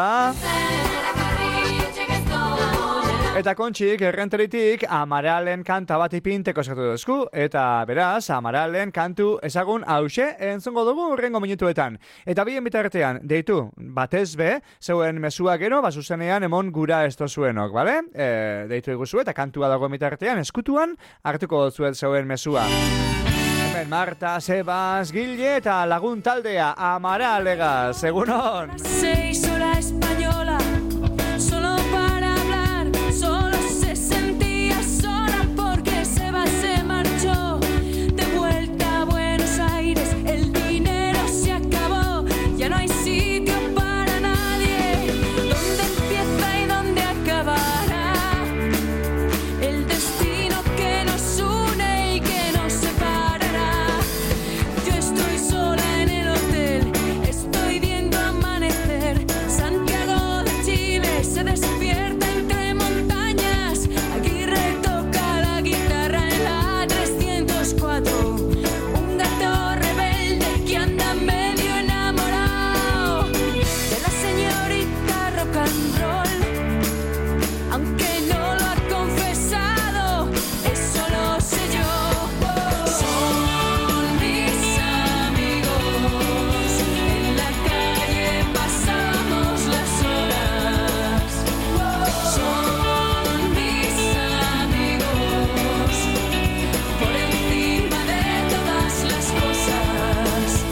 Eta kontxik, errenteritik, Amaralen kanta bat ipinteko eskatu duzku, eta beraz, Amaralen kantu ezagun hause entzungo dugu urrengo minutuetan. Eta bien bitartean, deitu, batez be, zeuen mesua gero, bazuzenean emon gura ez tozuenok, bale? E, deitu eguzu eta kantua dago bitartean, eskutuan, hartuko zuet zeuen mesua. Hemen Marta, Sebas, Gille eta lagun taldea, Amaralega, segunon! Se hizo la española, solo para hablar, solo se sentía sola porque Sebas se marchó. De vuelta a Buenos Aires, el dinero se acabó, ya no hay sitio para nadie. ¿Dónde empieza y dónde acabará el destino que nos une y que nos separará? Yo estoy sola en el hotel, estoy viendo amanecer. Santiago de Chile se despierta entre montañas. Aguirre toca la guitarra en la trescientos cuatro. Un gato rebelde que anda medio enamorado de la señorita rock and roll. Aunque no lo ha confesado, eso lo sé yo. Son mis amigos, en la calle pasamos las horas. Son mis amigos, por encima de todas las cosas.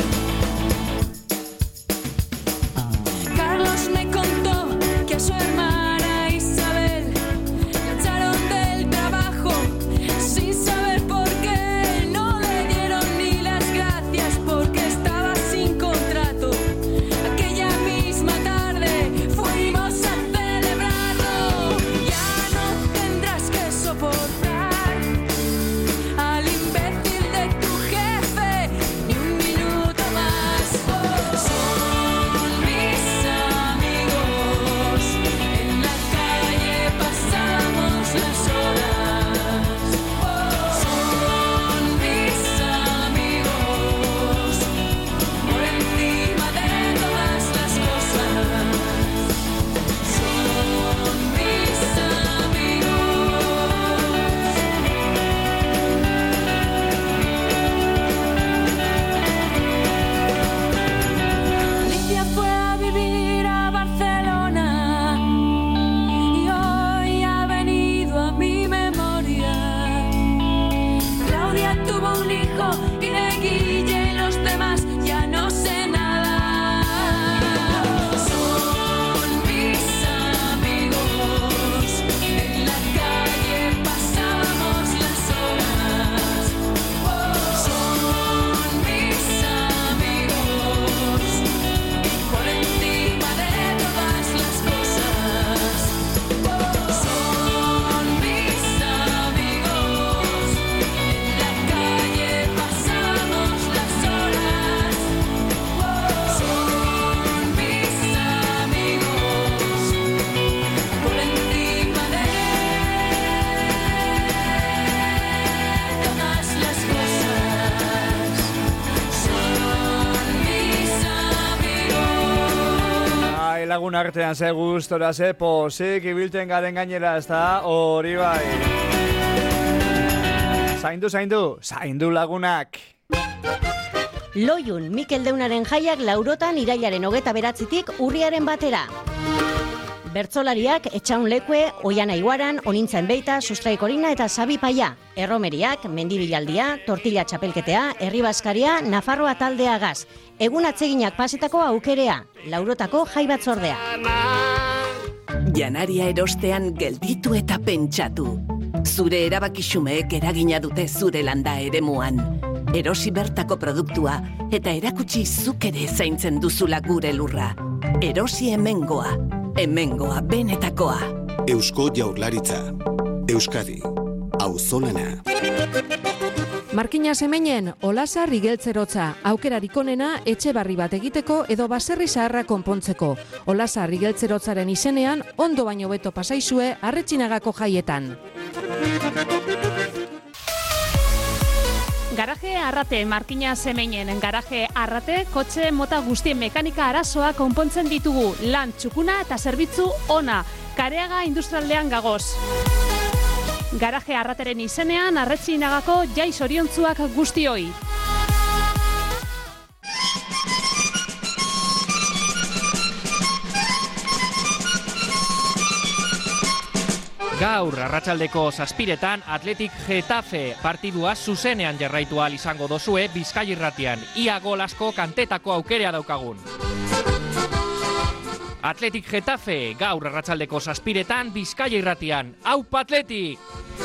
Carlos me contó que a su hermana Isabel la echaron del trabajo sin saber por qué. No le dieron ni las gracias porque estaba sin contrato. Aquella misma tarde fuimos a celebrarlo. Ya no tendrás que soportar al imbécil de tu jefe ni un minuto más. Son mis amigos, en la calle pasamos las horas. Son mis amigos, por encima de todas las cosas. Son mis amigos. Alicia fue a vivir a Barcelona y hoy ha venido a mi memoria. Claudia tuvo un hijo y de Guille y los demás ya no sé nada. Son mis amigos, en la calle pasamos las horas. Son mis amigos, por encima de todas las cosas. Son mis amigos, en la calle pasamos las horas. Son mis amigos, por encima de todas las cosas. Son mis amigos. Ai, lagun artean ze gustora, ze pozik ibilten garen gainera, ez da, hori bai. Zaindu, zaindu, zaindu lagunak. Loiun Mikel Deunaren jaiak laurotan irailaren hogeta beratzitik urriaren batera. Bertzolariak Etxaun Lekue, Oiana Iguaran, Onintzen Beita, Sustraikorina eta Sabi Paia. Erromeriak, Mendibilaldia, Tortilla Txapelketea, Herri Baskaria, Nafarroa taldea gaz. Egun atseginak pasetako aukerea, laurotako jai batzordea. Janaria erostean gelditu eta pentsatu. Zure erabakixumeek eragina dute zure landa eremuan. Erosi bertako produktua eta erakutsi zuk ere zaintzen duzula gure lurra. Erosi hemengoa. Hemengoa benetakoa. Eusko Jaurlaritza. Euskadi. Auzolana. Markina Semenen, Olasa Rigeltzerotza, aukerarik onena etxe barri bat egiteko edo baserri zaharra konpontzeko. Olasa Rigeltzerotzaren izenean, ondo baino beto pasaizue Arretxinagako jaietan. Garaje Arrate, Markina Semenen, Garaje Arrate, kotxe mota guztien mekanika arazoa konpontzen ditugu, lan txukuna eta zerbitzu ona, Kareaga industrialdean gagoz. Garaje Arrateren izenean, Arretxinagako jai zoriontzuak guztioi. Gaur, arratsaldeko zazpiretan, Athletic Getafe partidua zuzenean jarraitu ahal izango dozue Bizkai Irratian. Ia gol asko kantetako aukerea daukagun. Athletic Getafe, gaur arratsaldeko zazpiretan Bizkai Irratian. Aupa Athletic!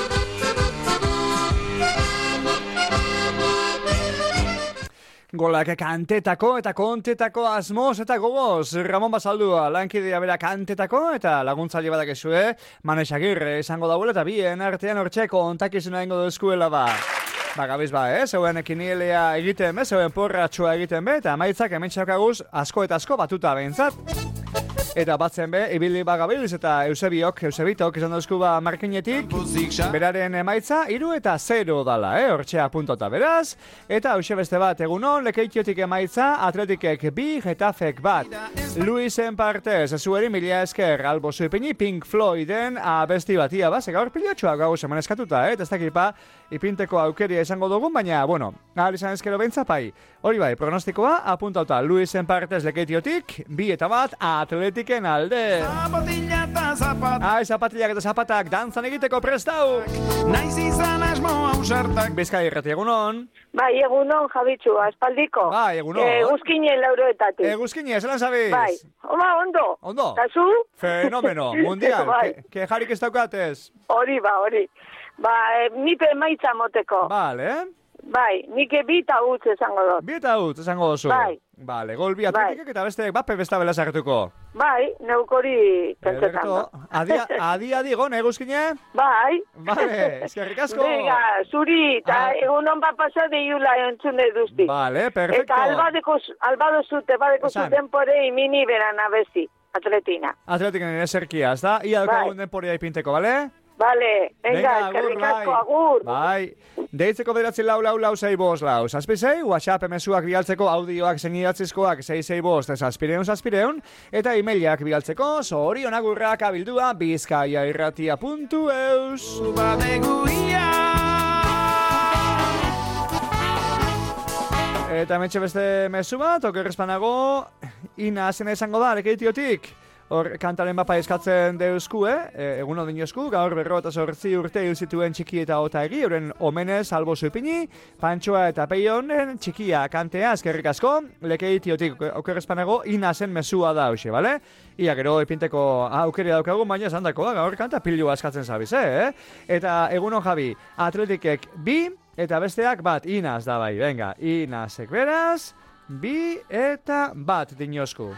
Golak kantetako eta kontetako asmoz eta gogoz. Ramon Basaldua, lankidea bera kantetako eta laguntzaile badak ezue, Manes Agirre izango dauela eta bien artean hortxeko ontakizuna ingo duzkuela ba. Ba, gabiz ba, eh? Zeuen kinielea egiten be, zeuen porratxua egiten be, eta maitzak hemen txakaguz asko eta asko batuta behintzat. Eta batzen be, ibili bagabilz eta Eusebiok, Eusebitok izan dauzku ba markinetik, beraren emaitza, iru eta zero dala, eh? Hortxea puntota beraz. Eta hause beste bat, egunon, lekeitiotik emaitza, Atletikek bi, Getafek bat. Luisen partez, zueri mila esker, albo zuipini, Pink Floyden abesti batia, ba, gaur pilotxoa gau seman eskatuta, eh? Eta ez dakipa, ipinteko aukeria izango dugun, baina, bueno, ahal izan ezkero bentzapai. Hori bai, pronostikoa, apuntauta, Luisen partez lekeitiotik, bi eta bat, Atletiken alde. Zapatilla eta zapat. Ai, zapatillak eta zapatak, dantzan egiteko prestau. Naiz izan asmo ausartak. Bizkai Irrati, egunon. Bai, egunon, Jabitxu, aspaldiko. Bai, egunon. Eguzkine lauroetatik. Eguzkine, zelan zabiz? Bai, oma, ondo. Ondo. Kasu? Fenomeno, mundial. Bai. Ke, ke jarik ez daukatez? Hori, ba, hori. Ba, e, nipe emaitza moteko. Vale, eh? Bai, nike bi eta utz esango dut. Bi eta utz esango duzu. Bai. Vale, gol bi Atletikek eta beste bape bestabela sartuko. Bai, neukori pentsetan da. Adi, adi, adi, gone, eguzkine? Bai. Vale, eskerrik asko. Venga, zuri, eta Ah. egunon bat pasa deiula entzune duzti. Vale, perfecto. Eta albadeko, albado zute, badeko Esan. zuten pore imini beran abesti, Atletina. Atletiken eserkia, ez da? Ia daukagun denporia ipinteko, bale? Vale, venga, agur, eskerrik bai. asko, agur. Bai. Deitzeko bederatzi lau lau lau zei bost lau. Zazpizei, WhatsApp emesuak bialtzeko audioak zein idatzizkoak zei zei bost zazpireun zazpireun. Eta emailak bialtzeko zorionagurrak abildua bizkaiairratia puntu eus. Eta metxe beste mesu bat, okerrezpanago, ina zena izango da, lekeitiotik. Hor, kantaren bapa eskatzen deuzku, eh? E, egun odin jozku, gaur berro eta zortzi urte hil zituen txiki eta ota egi, horren omenez albo zuipini, Pantxoa eta Peionen txikia kantea, eskerrik asko, lekeitiotik okerrezpanago, ina zen mesua da, hoxe, bale? Ia, gero ipinteko aukeri daukagu, baina esan dako, gaur kanta pilua eskatzen zabiz, eh? Eta egunon Javi, Atletikek bi, eta besteak bat, inaz da bai, venga, inazek beraz, bi eta bat dinozku.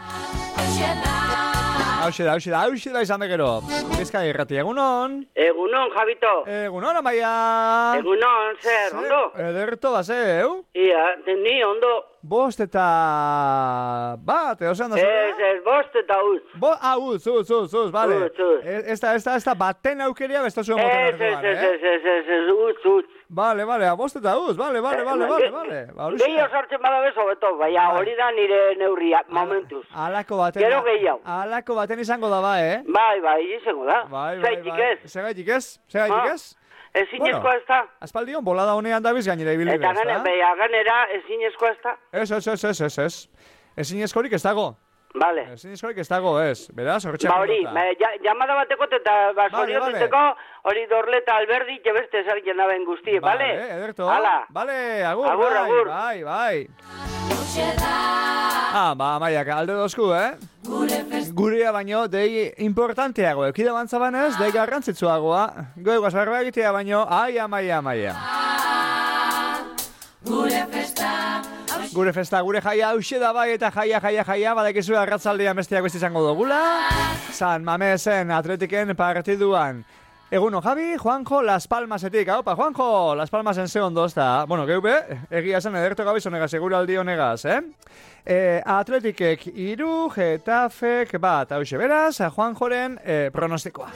Hauxe da, hauxe da, hauxe da izan begero. Bizkai Irrati, egunon. Egunon, Javito. Egunon, amaia. Egunon, zer, ondo? Ederto da, zeu? Ia, ni ondo. Bost eta bat, edo zean da zera? Ez, ez, bost eta uz. Bo, ah, uz, uz, uz, uz, bale. Uz, uz. Ez da, ez da, ez da, baten aukeria besto zuen moten Ez, ez, arduan, ez, eh? ez, ez, ez, ez, uz, uz. Bale, bale, bost eta uz, bale, bale, bale, bale, bale. Gehiago sartzen bada bezo, beto, baina hori da nire neurria, momentuz. Alako baten. Gero gehiago. Alako baten izango da, ba, eh? Bai, bai, izango da. Bai, bai, Zaitik bai. ez. Segaitik ez? Segaitik ez? ezinezkoa ez da. Aspaldion, bolada honean dabiz gainera ibili Eta gane, beha, ganera ezinezkoa ez da. Ez, ez, ez, ez, ez, ez. Ezinezkorik ez dago. Vale. Ezinezkorik ez dago, ez. Beraz, horretxak Ba hori, ba, ja, llamada bateko eta ba, Vale, soriotzeko hori dorleta alberdi beste zarien daben guzti, bale? Vale, ederto. Hala. Vale, agur, Agur, bai, agur. bai, bai. Ah, ba, maiak, alde dozku, eh? Gurea baino, dei importanteago. Eukide bantzabanez, dei garrantzitsuagoa. Goegoaz barba egitea baino, aia, maia, maia. Gure festa. Gure festa, gure jaia hause da bai eta jaia, jaia, jaia, badekizu arratzaldean bestiak besti izango dugula. San Mamesen atletiken partiduan. Eguno, Javi, Juanjo, Las Palmasetik. Haupa, Juanjo, Las Palmasen ze ondo ezta. Bueno, geube, egia zen ederto gabiz honegaz, seguraldi honegaz, eh? E, atletikek iru, Getafek bat, hause beraz, Juanjoren e, pronostikoa.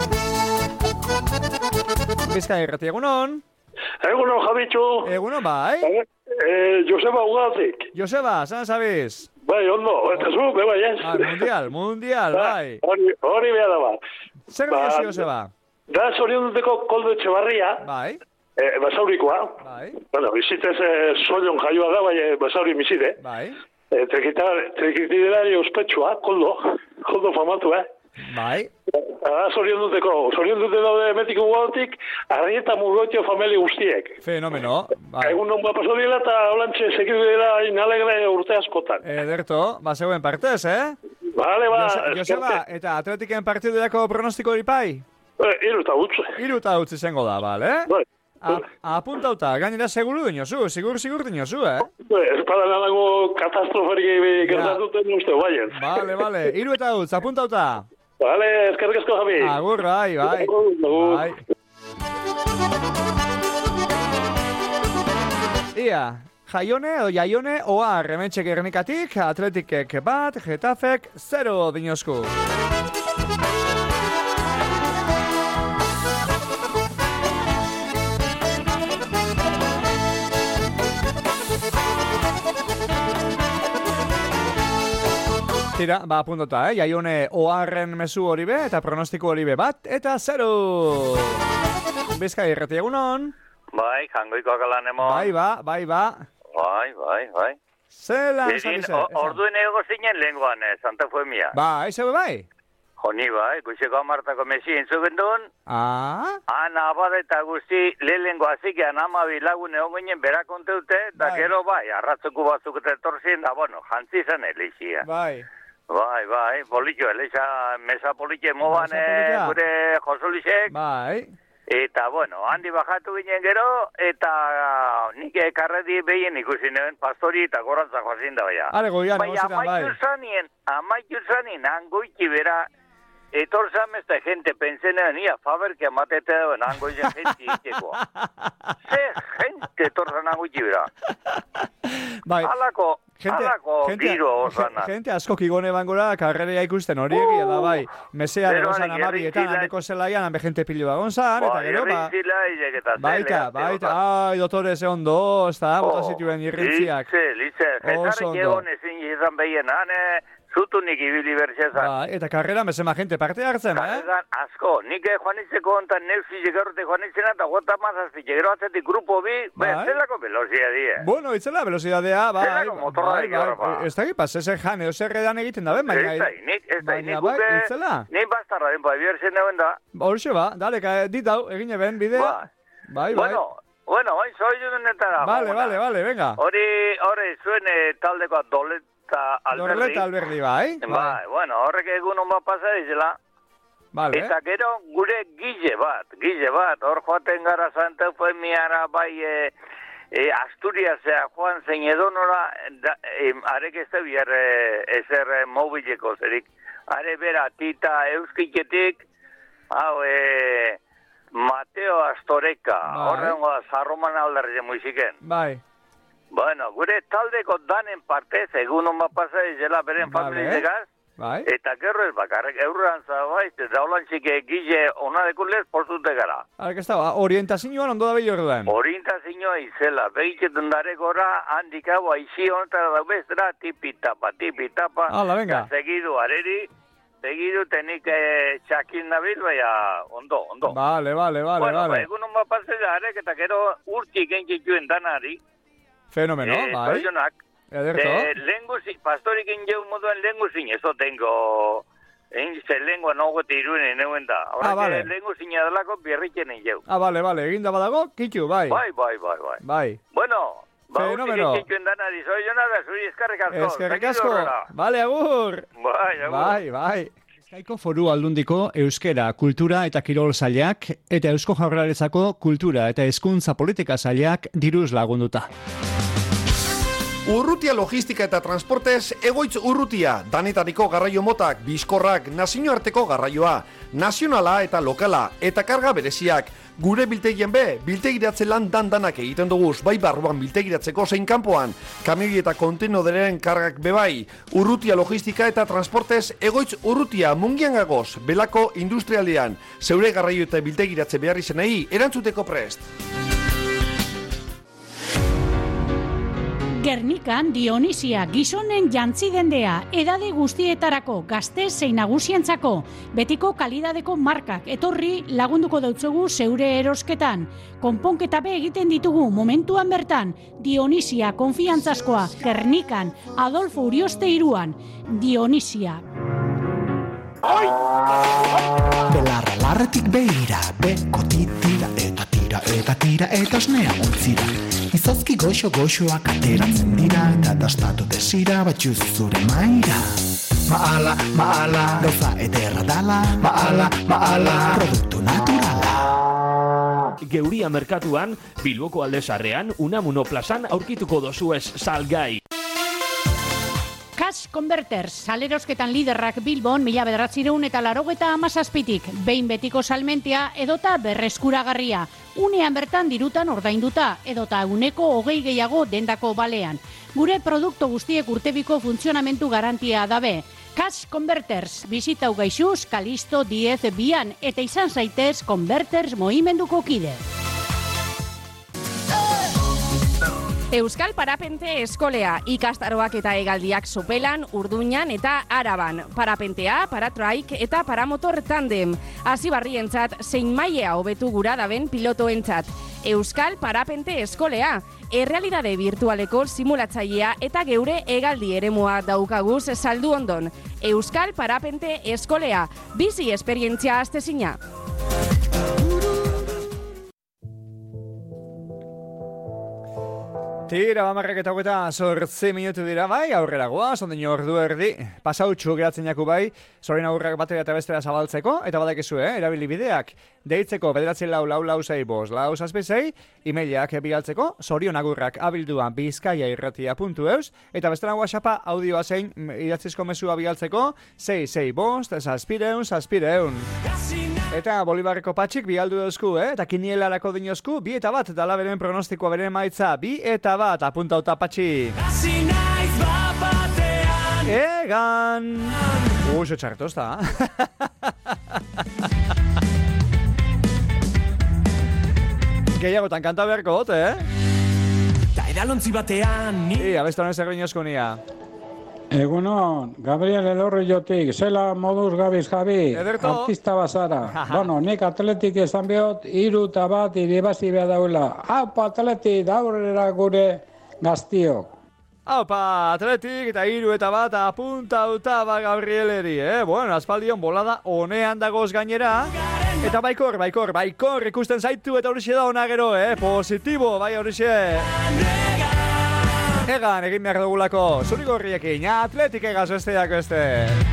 Bizkai irrati, egunon? Egunon, Javitxu. Egunon, bai. Eh, Joseba Ugatik. Joseba, zan zabiz? Bai, ondo, eta zu, bai, ez? Ah, mundial, mundial, bai. Hori, hori behar da ba. Zer ba, bidezi, Joseba? Da, zorion duteko koldo etxebarria. Bai. Eh, basaurikoa. Bai. Bueno, bizitez eh, soilion jaioa da, bai, basauri miside. Bai. Eh, Trekitidari ospetsua, koldo. Koldo famatu, eh? Bai. Da, zorion duteko. Zorion dute daude metiko guautik, Arrieta Murgotio familia guztiek. Fenomeno. Bai. Egun non ba paso dira eta holantxe segidu dira inalegre urte askotan. Ederto, ba zegoen partez, eh? Vale, ba. Jose, Joseba, eta atletiken partidurako pronostiko hori pai? Eh, iru eta utz. Iru eta utz izango da, bale? Bai. A, apuntauta, gainera seguru dinozu, sigur, sigur dinozu, eh? Ez para nadago katastrofarik gertatuten uste, baien. Vale, vale, iru eta utz, apuntauta. Vale, eskerrik asko, Javi. Agur, bai, bai. Agur. Bai. Ia, Jaione o Jaione oa rementxe Gernikatik, Atletikek bat, Getafek zero dinozku. Tira, ba, apuntota, eh? Jaione oarren mezu hori be, eta pronostiko hori be bat, eta zero! Bizkai irrati egunon? Bai, jangoiko akalan emo. Bai, ba, bai, ba. Bai, bai, bai. Zelan, zabize. Orduen ego zinen lenguan, eh, Santa Fuemia. Bai, zebe bai? Joni, bai, guztiko amartako mesi entzuken duen. Ah? Ana abada eta guzti lehengo azikean ama bilagun egon ginen berakonteute, da gero bai, arratzuko batzuk eta etorzien, da, bueno, jantzi zen elizia. Bai. Bai, bai, politxo, eliza, mesa politxe moban, gure josolisek. Bai. Eta, bueno, handi bajatu ginen gero, eta nik ekarredi behien ikusi nuen pastori eta gorantza joazin da baina. Are goian, baina, bai. amaitu zanien, amaitu zanien, angoiti bera, etorzan mezta gente pensenean, ia, faberke amatete dauen, angoizen gente iteko. Ze gente etorzan angoiti bera. Bai. Alako, Gente, alako gente, giro osana. Gente asko kigone bangora karrerea ikusten hori egia da, bai. Mesea de gozan amabietan, handeko zelaian, hanbe gente pilu da gonzan, eta gero, ba... Baita, baita, ai, dotore, ze ondo, ez da, bota zituen irrintziak. Litze, litze, jetarek egon ezin izan behien, hane, zutunik ibili bertxezan. Ba, eta karrera mesema gente parte hartzen, eh? Karreran, asko, nik joanitzeko ontan neusi jegarrote joanitzena, eta gota mazazpi, jegero atzetik grupo bi, bai, zelako velozia die. Bueno, itzela velozidadea, bai. Zelako motorra bai, bai, ez da gipaz, ez jane, ez erredan egiten da, ben, baina... Ez da, nik, ez da, nik bai, uke, itzela. nik bastarra den, bai, bierzen dauen da. Horxe ba, dale, dit dau, egin eben, bidea. Bai, bai. Bueno, bueno, hain zoi dunetara. Vale, vale, vale, venga. Hori, hori, zuen taldeko Doleta Alberdi. Doleta Alberdi, bai. Bai, bueno, horrek egun hon bat pasa dizela. Vale. Eta gero gure gile bat, gile bat, hor joaten gara Santa Fuemiara, bai, e, e, Asturiasea joan zein edonora, e, arek ez da bihar e, ezer e, mobileko zerik. Are bera, tita euskiketik, hau, e, Mateo Astoreka, bai. Horrengo da, Zarroman aldarri musiken. Bai. Bueno, gure taldeko danen partez, egun hon bat pasa dizela beren vale. familizegaz, bai. eta gero ez bakarrik eurran zabaiz, eta holantzik gile onadekulez postute gara. Arek ez da, orientazioan ondo da behio erduan. Orientazioa izela, behitxetun dare gora, handik hau aizi honetara da bezera, tipi-tapa, tipi-tapa, Hala, venga. eta segidu areri, begiru tenik eh, txakin nabil, baina ondo, ondo. Vale, vale, vale, bueno, vale. Ba, egun hon bat pasela, arek, eta gero urtik entzituen danari. Fenomeno, eh, bai. Pertsonak. Ederto. Eh, lenguzin, pastorik injeu moduen lenguzin, eso tengo... Egin ze lengua nagote iruen eneuen da. Horrek Ah, vale. lenguzin adalako birritzen injeu. Ah, vale, vale, eginda badago, kitu, bai. Bai, bai, bai, bai. Bai. Bueno, ba, Fenomeno. urtik entzituen danari, zoi jonara, zuri eskarrik asko. Eskerrik Segidu asko. horrela. Vale, agur. Bai, agur. Bai, bai. Bizkaiko Foru Aldundiko Euskera, Kultura eta Kirol Sailak eta Eusko Jaurlaritzako Kultura eta Hezkuntza Politika Sailak diruz lagunduta. Urrutia logistika eta transportez egoitz urrutia, danetariko garraio motak, bizkorrak, nazioarteko garraioa, nazionala eta lokala, eta karga bereziak. Gure biltegien be, biltegiratze lan dan-danak egiten duguz, bai barruan biltegiratzeko zein kanpoan, kamioi eta kontenoderen kargak bebai, urrutia logistika eta transportez egoitz urrutia mungian gagoz, belako industrialdean, zeure garraio eta biltegiratze behar izenei, erantzuteko prest. Gernikan Dionisia gizonen jantzi dendea, edade guztietarako, gazte zein nagusientzako, betiko kalidadeko markak etorri lagunduko dautzugu zeure erosketan. Konponketa be egiten ditugu momentuan bertan, Dionisia konfiantzazkoa, Gernikan, Adolfo Urioste iruan, Dionisia. Belarra larretik behira, beko titira eta tira eta tira eta esnea ontzira. Izozki goxo goxoak ateratzen dira eta dastatu desira batxuz zure maira. Maala, maala, gauza ederra dala, maala, maala, produktu naturala. Geuria merkatuan, Bilboko Aldezarrean, Unamuno plazan aurkituko dozuez salgai. Cash Converters, salerosketan liderrak Bilbon mila bederatzireun eta larogeta amazazpitik, behin betiko salmentea edota berreskuragarria, unean bertan dirutan ordainduta, edota uneko hogei gehiago dendako balean. Gure produktu guztiek urtebiko funtzionamentu garantia dabe. Cash Converters, bizitau gaixuz, Kalisto diez bian, eta izan zaitez Converters mohimenduko kide. Euskal Parapente Eskolea, ikastaroak eta hegaldiak Sopelan, Urduñan eta Araban. Parapentea, paratraik eta paramotor tandem. Hasibarrientzat zein mailea hobetu gura daben pilotoentzat. Euskal Parapente Eskolea, errealidade virtualeko simulatzailea eta geure hegaldi eremua daukaguz saldu ondon. Euskal Parapente Eskolea, bizi esperientzia astezina. Tira, bamarrak eta hogeita sortzi minutu dira bai, aurrera goaz, ondino ordu erdi, pasautxu geratzen jaku bai, zorin aurrak batera eta bestera zabaltzeko, eta badakizu, eh, erabili bideak, deitzeko bederatzi lau lau lau zei bost, lau zazpizei, e-mailak bialtzeko, zorion agurrak abilduan bizkaia irratia puntu eus, eta bestera whatsappa audioa zein idatzizko mesua bialtzeko, zei zei bost, zazpireun, zazpireun. Eta Bolibarreko patxik bialdu dauzku, eh? Eta kinielarako dinozku, bi eta bat, dala beren pronostikoa beren maitza, bi eta bat, apuntauta patxi. Egan! Uxo txartos da. Gehiagotan kanta beharko hot, eh? Ta edalontzi batean ni... I, abestu honen zer dinozku nia. Egunon, Gabriel Elorri jotik, zela moduz gabiz Javi, Ederto. artista bazara. Bueno, nik atletik esan behot, iru eta bat iribazi behar daula. Haupa atleti daurrera gure gaztiok. Haupa, atletik eta hiru eta bat apuntauta ba Gabrieleri, eh? Bueno, aspaldion bolada honean dagoz gainera. Eta baikor, baikor, baikor ikusten zaitu eta horixe da ona gero, eh? Positibo, bai horixe. Egan, egin behar dugulako, zurigorriekin, atletik egaz besteak beste.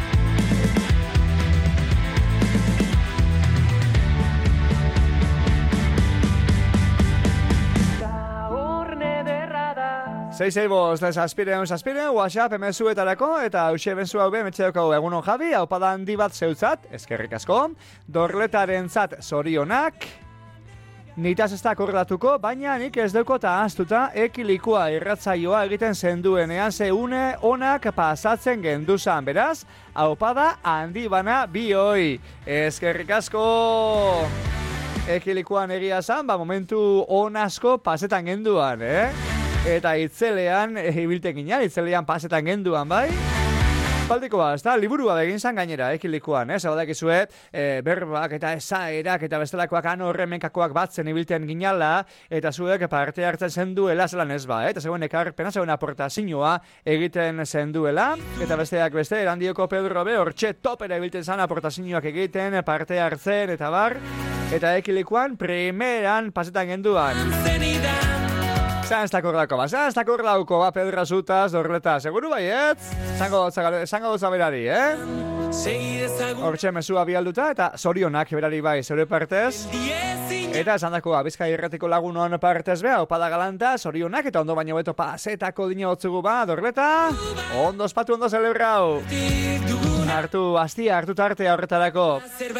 Zei zei bost, zazpireun, zazpireun, WhatsApp emezuetarako, eta hauxe benzu hau be, metxeokago egunon Javi, hau pada handi bat zeutzat, eskerrik asko, dorletaren zat zorionak, nitaz ez da akordatuko, baina nik ez daukota ahaztuta ekilikua irratzaioa egiten zenduenean ze une onak pasatzen genduzan, beraz, hau pada handi bana bioi, eskerrik asko! Ekilikuan egia zan, ba momentu on asko pasetan genduan, eh? Eta itzelean, ibiltekinan, itzelean pasetan genduan, bai? Aspaldikoa, ez da, liburua begin zan gainera, ekilikuan, ez? Badakizue, e, berbak eta esaerak eta bestelakoak ano horremenkakoak batzen ibilten ginala, eta zuek parte hartzen zenduela zelan ez ba, eh? Eta zegoen ekarpena, zegoen aportazioa egiten zenduela, eta besteak beste, erandioko Pedro be, hortxe topera ibilten zan aportazioak egiten, parte hartzen, eta bar, eta ekilikuan primeran pasetan genduan. Zanztakor dauko ba, zanztakor dauko ba, Pedro Azutaz, dorleta, seguru baietz? Zango dutza berari, eh? Hortxe mesua bialduta, eta zorionak berari bai, zeure partez. Eta esan dako, Bizkai Irratiko lagunon partez beha, opada galanta, zorionak, eta ondo baino beto pasetako dina hotzugu ba, dorleta. Ondo espatu, ondo celebrau. Hartu, astia, hartu tartea horretarako.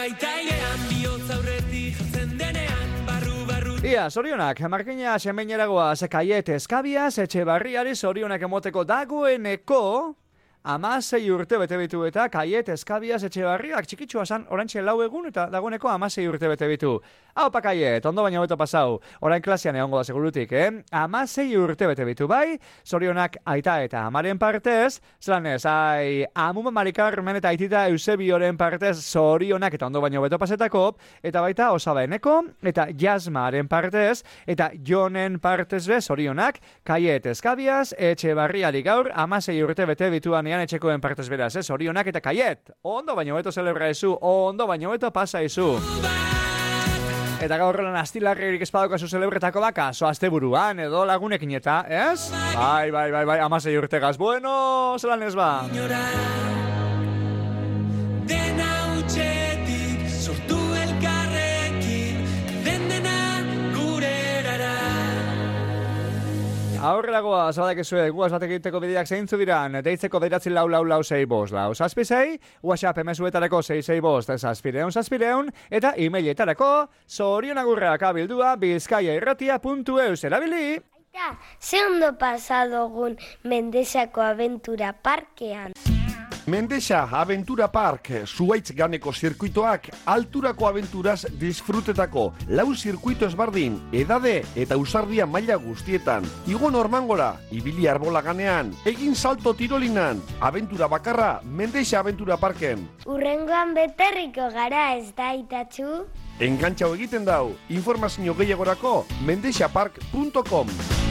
Ia, zorionak, markina semeñeragoa sekaiet eskabiaz, etxe barriari zorionak emoteko dagoeneko, amasei urte bete bitu eta kaiet eskabiaz etxe barriak txikitsua zan orantxe lau egun eta dagoeneko amasei urte bete bitu. Hau pa kaiet, ondo baina beto pasau, orain klasean egongo da segurutik, eh? Amasei urte bete bitu bai, zorionak aita eta amaren partez, zelan ez, ai, amuma Marikarmen eta aitita Eusebioren partez zorionak eta ondo baina beto pasetako, eta baita Osabeneko, eta Jasmaren partez, eta Jonen partez be zorionak, kaiet eskabiaz, etxe barriari gaur, amasei urte bete bituan ean etxekoen partez beraz, ez, zorionak eta kaiet, ondo baina beto celebra ezu, ondo baina beto pasa ezu. Eta gaur lan astilarrerik espadokazu celebretako baka, so asteburuan edo lagunekin eta, ez? Bai, bai, bai, bai, amasei urtegaz, bueno, zelan ez ba. Dena utxetik sortu elkarrekin, den dena gure erara. Aurrelagoa, zabadak ezue, guaz batek egiteko bideak zeintzu diran, deitzeko bederatzi lau lau lau sei bost lau zazpi sei, WhatsApp emesuetarako sei sei bost zazpireun zazpireun, eta e-mailetarako zorionagurrak abildua bizkaiairratia puntu eus erabili. Aita, ze ondo pasadogun Mendexako Aventura Parkean. Mendexa Aventura Park, zuaitz ganeko zirkuitoak, alturako aventuraz disfrutetako, lau zirkuito ezbardin, edade eta usardia maila guztietan. Igo normangora, ibili arbola ganean, egin salto tirolinan, aventura bakarra, Mendexa Aventura Parken. Urrengoan beterriko gara ez da, Itatxu? Engantxau egiten dau, informazio gehiagorako, mendexapark punto com.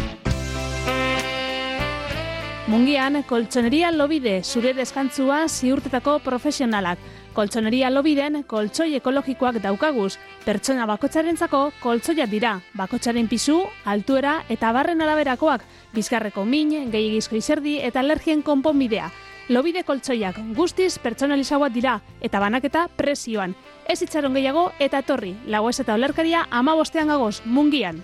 Mungian, koltsoneria Lobide, zure deskantzua ziurtetako profesionalak. Koltsoneria Lobiden, koltsoi ekologikoak daukaguz. Pertsona bakotxarentzako koltsoia dira. Bakotxaren pisu, altuera eta barren araberakoak. Bizkarreko min, gehiagizko izerdi eta alergien konponbidea. Lobide koltsoiak guztiz pertsonalizagoak dira eta banaketa presioan. Ez itxaron gehiago eta etorri. Lagoez eta olerkaria amabostean gagoz, Mungian.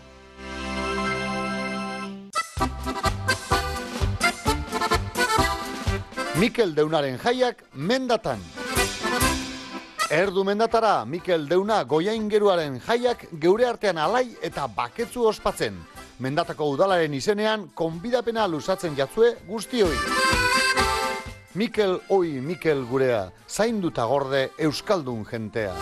Mikel Deunaren jaiak mendatan. Erdu mendatara, Mikel Deuna goiaingeruaren jaiak geure artean alai eta baketzu ospatzen. Mendatako udalaren izenean, konbidapena luzatzen jatzue guztioi. Mikel oi Mikel gurea, zainduta gorde euskaldun jentea.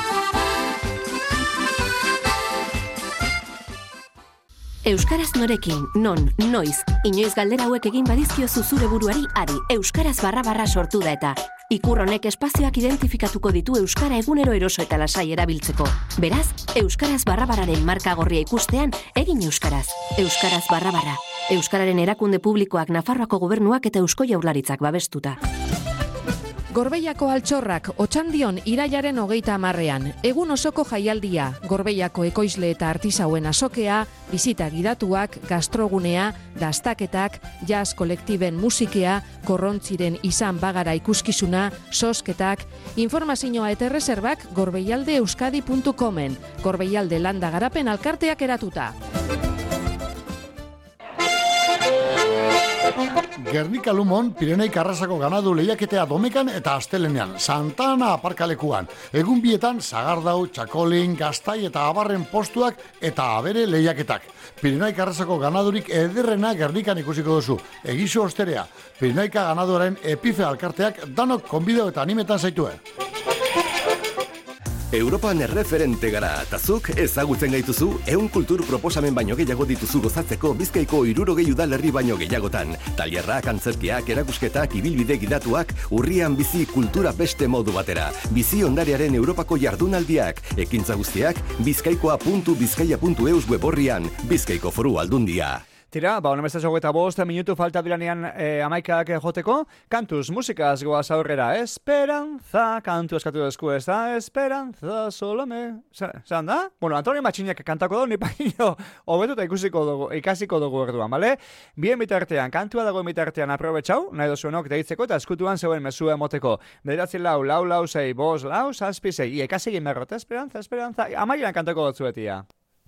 Euskaraz norekin, non, noiz, inoiz galdera hauek egin badizkiozu zure buruari adi, euskaraz barra barra sortu da eta. Ikur honek espazioak identifikatuko ditu euskara egunero eroso eta lasai erabiltzeko. Beraz, euskaraz barra barraren marka gorria ikustean, egin euskaraz. Euskaraz barra barra. Euskararen erakunde publikoak Nafarroako gobernuak eta Eusko Jaurlaritzak babestuta. Gorbeiako altxorrak, otxandion irailaren hogeita hamarrean. Egun osoko jaialdia, Gorbeiako ekoizle eta artisauen azokea, bizita gidatuak, gastrogunea, dastaketak, jazz kolektiben musikea, korrontziren izan bagara ikuskizuna, sosketak, informazioa eta erreserbak gorbeialde euskadi puntu comen, Gorbeialde landa garapen alkarteak eratuta. Gernika Lumon, Pirenaik Arrasako ganadu lehiaketea domekan eta astelenean, Santana aparkalekuan. Egun bietan, Sagardau, Txakolin, Gaztai eta Abarren postuak eta abere lehiaketak. Pirenaik Arrasako ganadurik ederrena Gernikan ikusiko duzu. Egizu osterea, Pirenaika ganaduaren epife alkarteak danok konbideo eta animetan zaitue. Europan erreferente gara, eta zuk ezagutzen gaituzu, ehun kultur proposamen baino gehiago dituzu gozatzeko Bizkaiko hirurogei udalerri baino gehiagotan. Tailerrak, antzerkiak, erakusketak, ibilbide gidatuak, urrian bizi kultura beste modu batera. Bizi ondarearen Europako jardunaldiak, ekintza guztiak, bizkaikoa puntu bizkaia puntu eus web horrian, Bizkaiko Foru Aldundia. Tira, ba, honemestaz hogeita bost, minutu falta diranean e, amaikak joteko, kantuz, musikaz goaz aurrera, esperanza, kantu eskatu dezku ez da, esperanza, solame, zan da? Bueno, Antonio Matxinek kantako dugu, nipa nio, hobetuta ikusiko dugu, ikasiko dugu erduan, bale? Bien bitartean, kantua dago bitartean aprobetxau, nahi dozuenok deitzeko eta eskutuan zeuen mesua emoteko. Bederatzi lau, lau, lau, zei, bos, lau, zazpi, zei, ikasi egin berrot, esperanza, esperanza, amaieran kantako dutzuetia.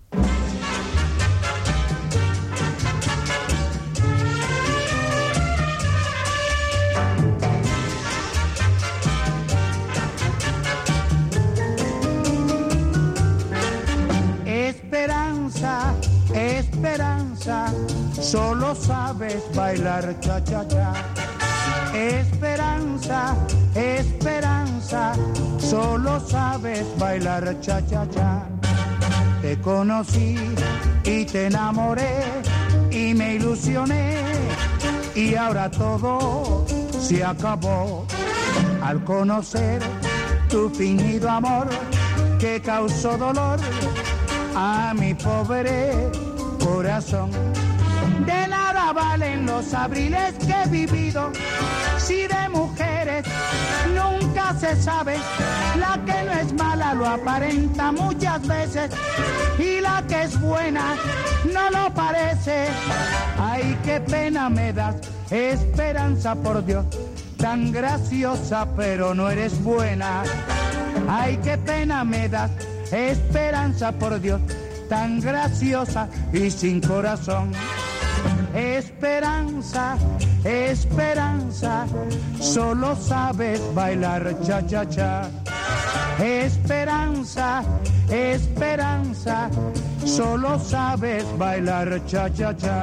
Esperanza, esperanza, solo sabes bailar cha-cha-cha. Esperanza, esperanza, solo sabes bailar cha-cha-cha. Te conocí y te enamoré y me ilusioné y ahora todo se acabó al conocer tu fingido amor que causó dolor a mi pobre corazón. De nada valen los abriles que he vivido, si de mujeres nunca se sabe. La que no es mala lo aparenta muchas veces y la que es buena no lo parece. Ay, qué pena me das, esperanza, por Dios, tan graciosa pero no eres buena. Ay, qué pena me das, esperanza, por Dios, tan graciosa y sin corazón. Esperanza, esperanza, solo sabes bailar cha-cha-cha. Esperanza, esperanza, solo sabes bailar cha-cha-cha.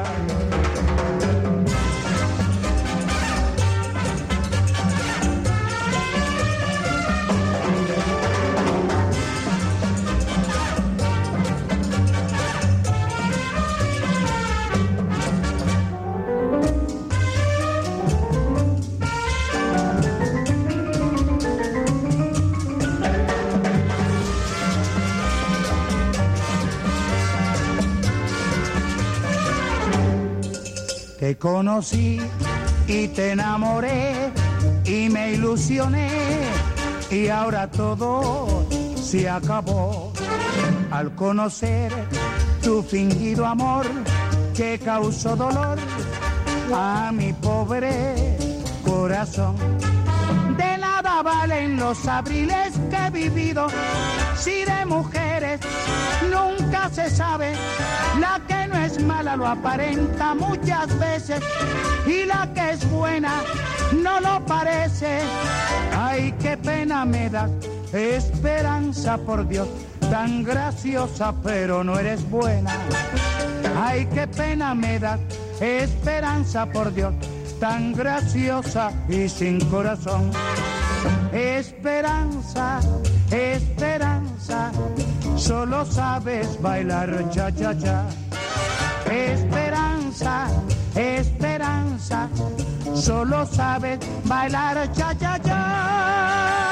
Te conocí y te enamoré y me ilusioné y ahora todo se acabó al conocer tu fingido amor que causó dolor a mi pobre corazón. De nada valen los abriles que he vivido, si de mujeres nunca se sabe. La que no es mala lo aparenta muchas veces y la que es buena no lo parece. Ay, qué pena me das, esperanza, por Dios, tan graciosa pero no eres buena. Ay, qué pena me das, esperanza, por Dios, tan graciosa y sin corazón. Esperanza, esperanza, solo sabes bailar cha-cha-cha. Esperanza, esperanza, solo sabes bailar cha-cha-cha.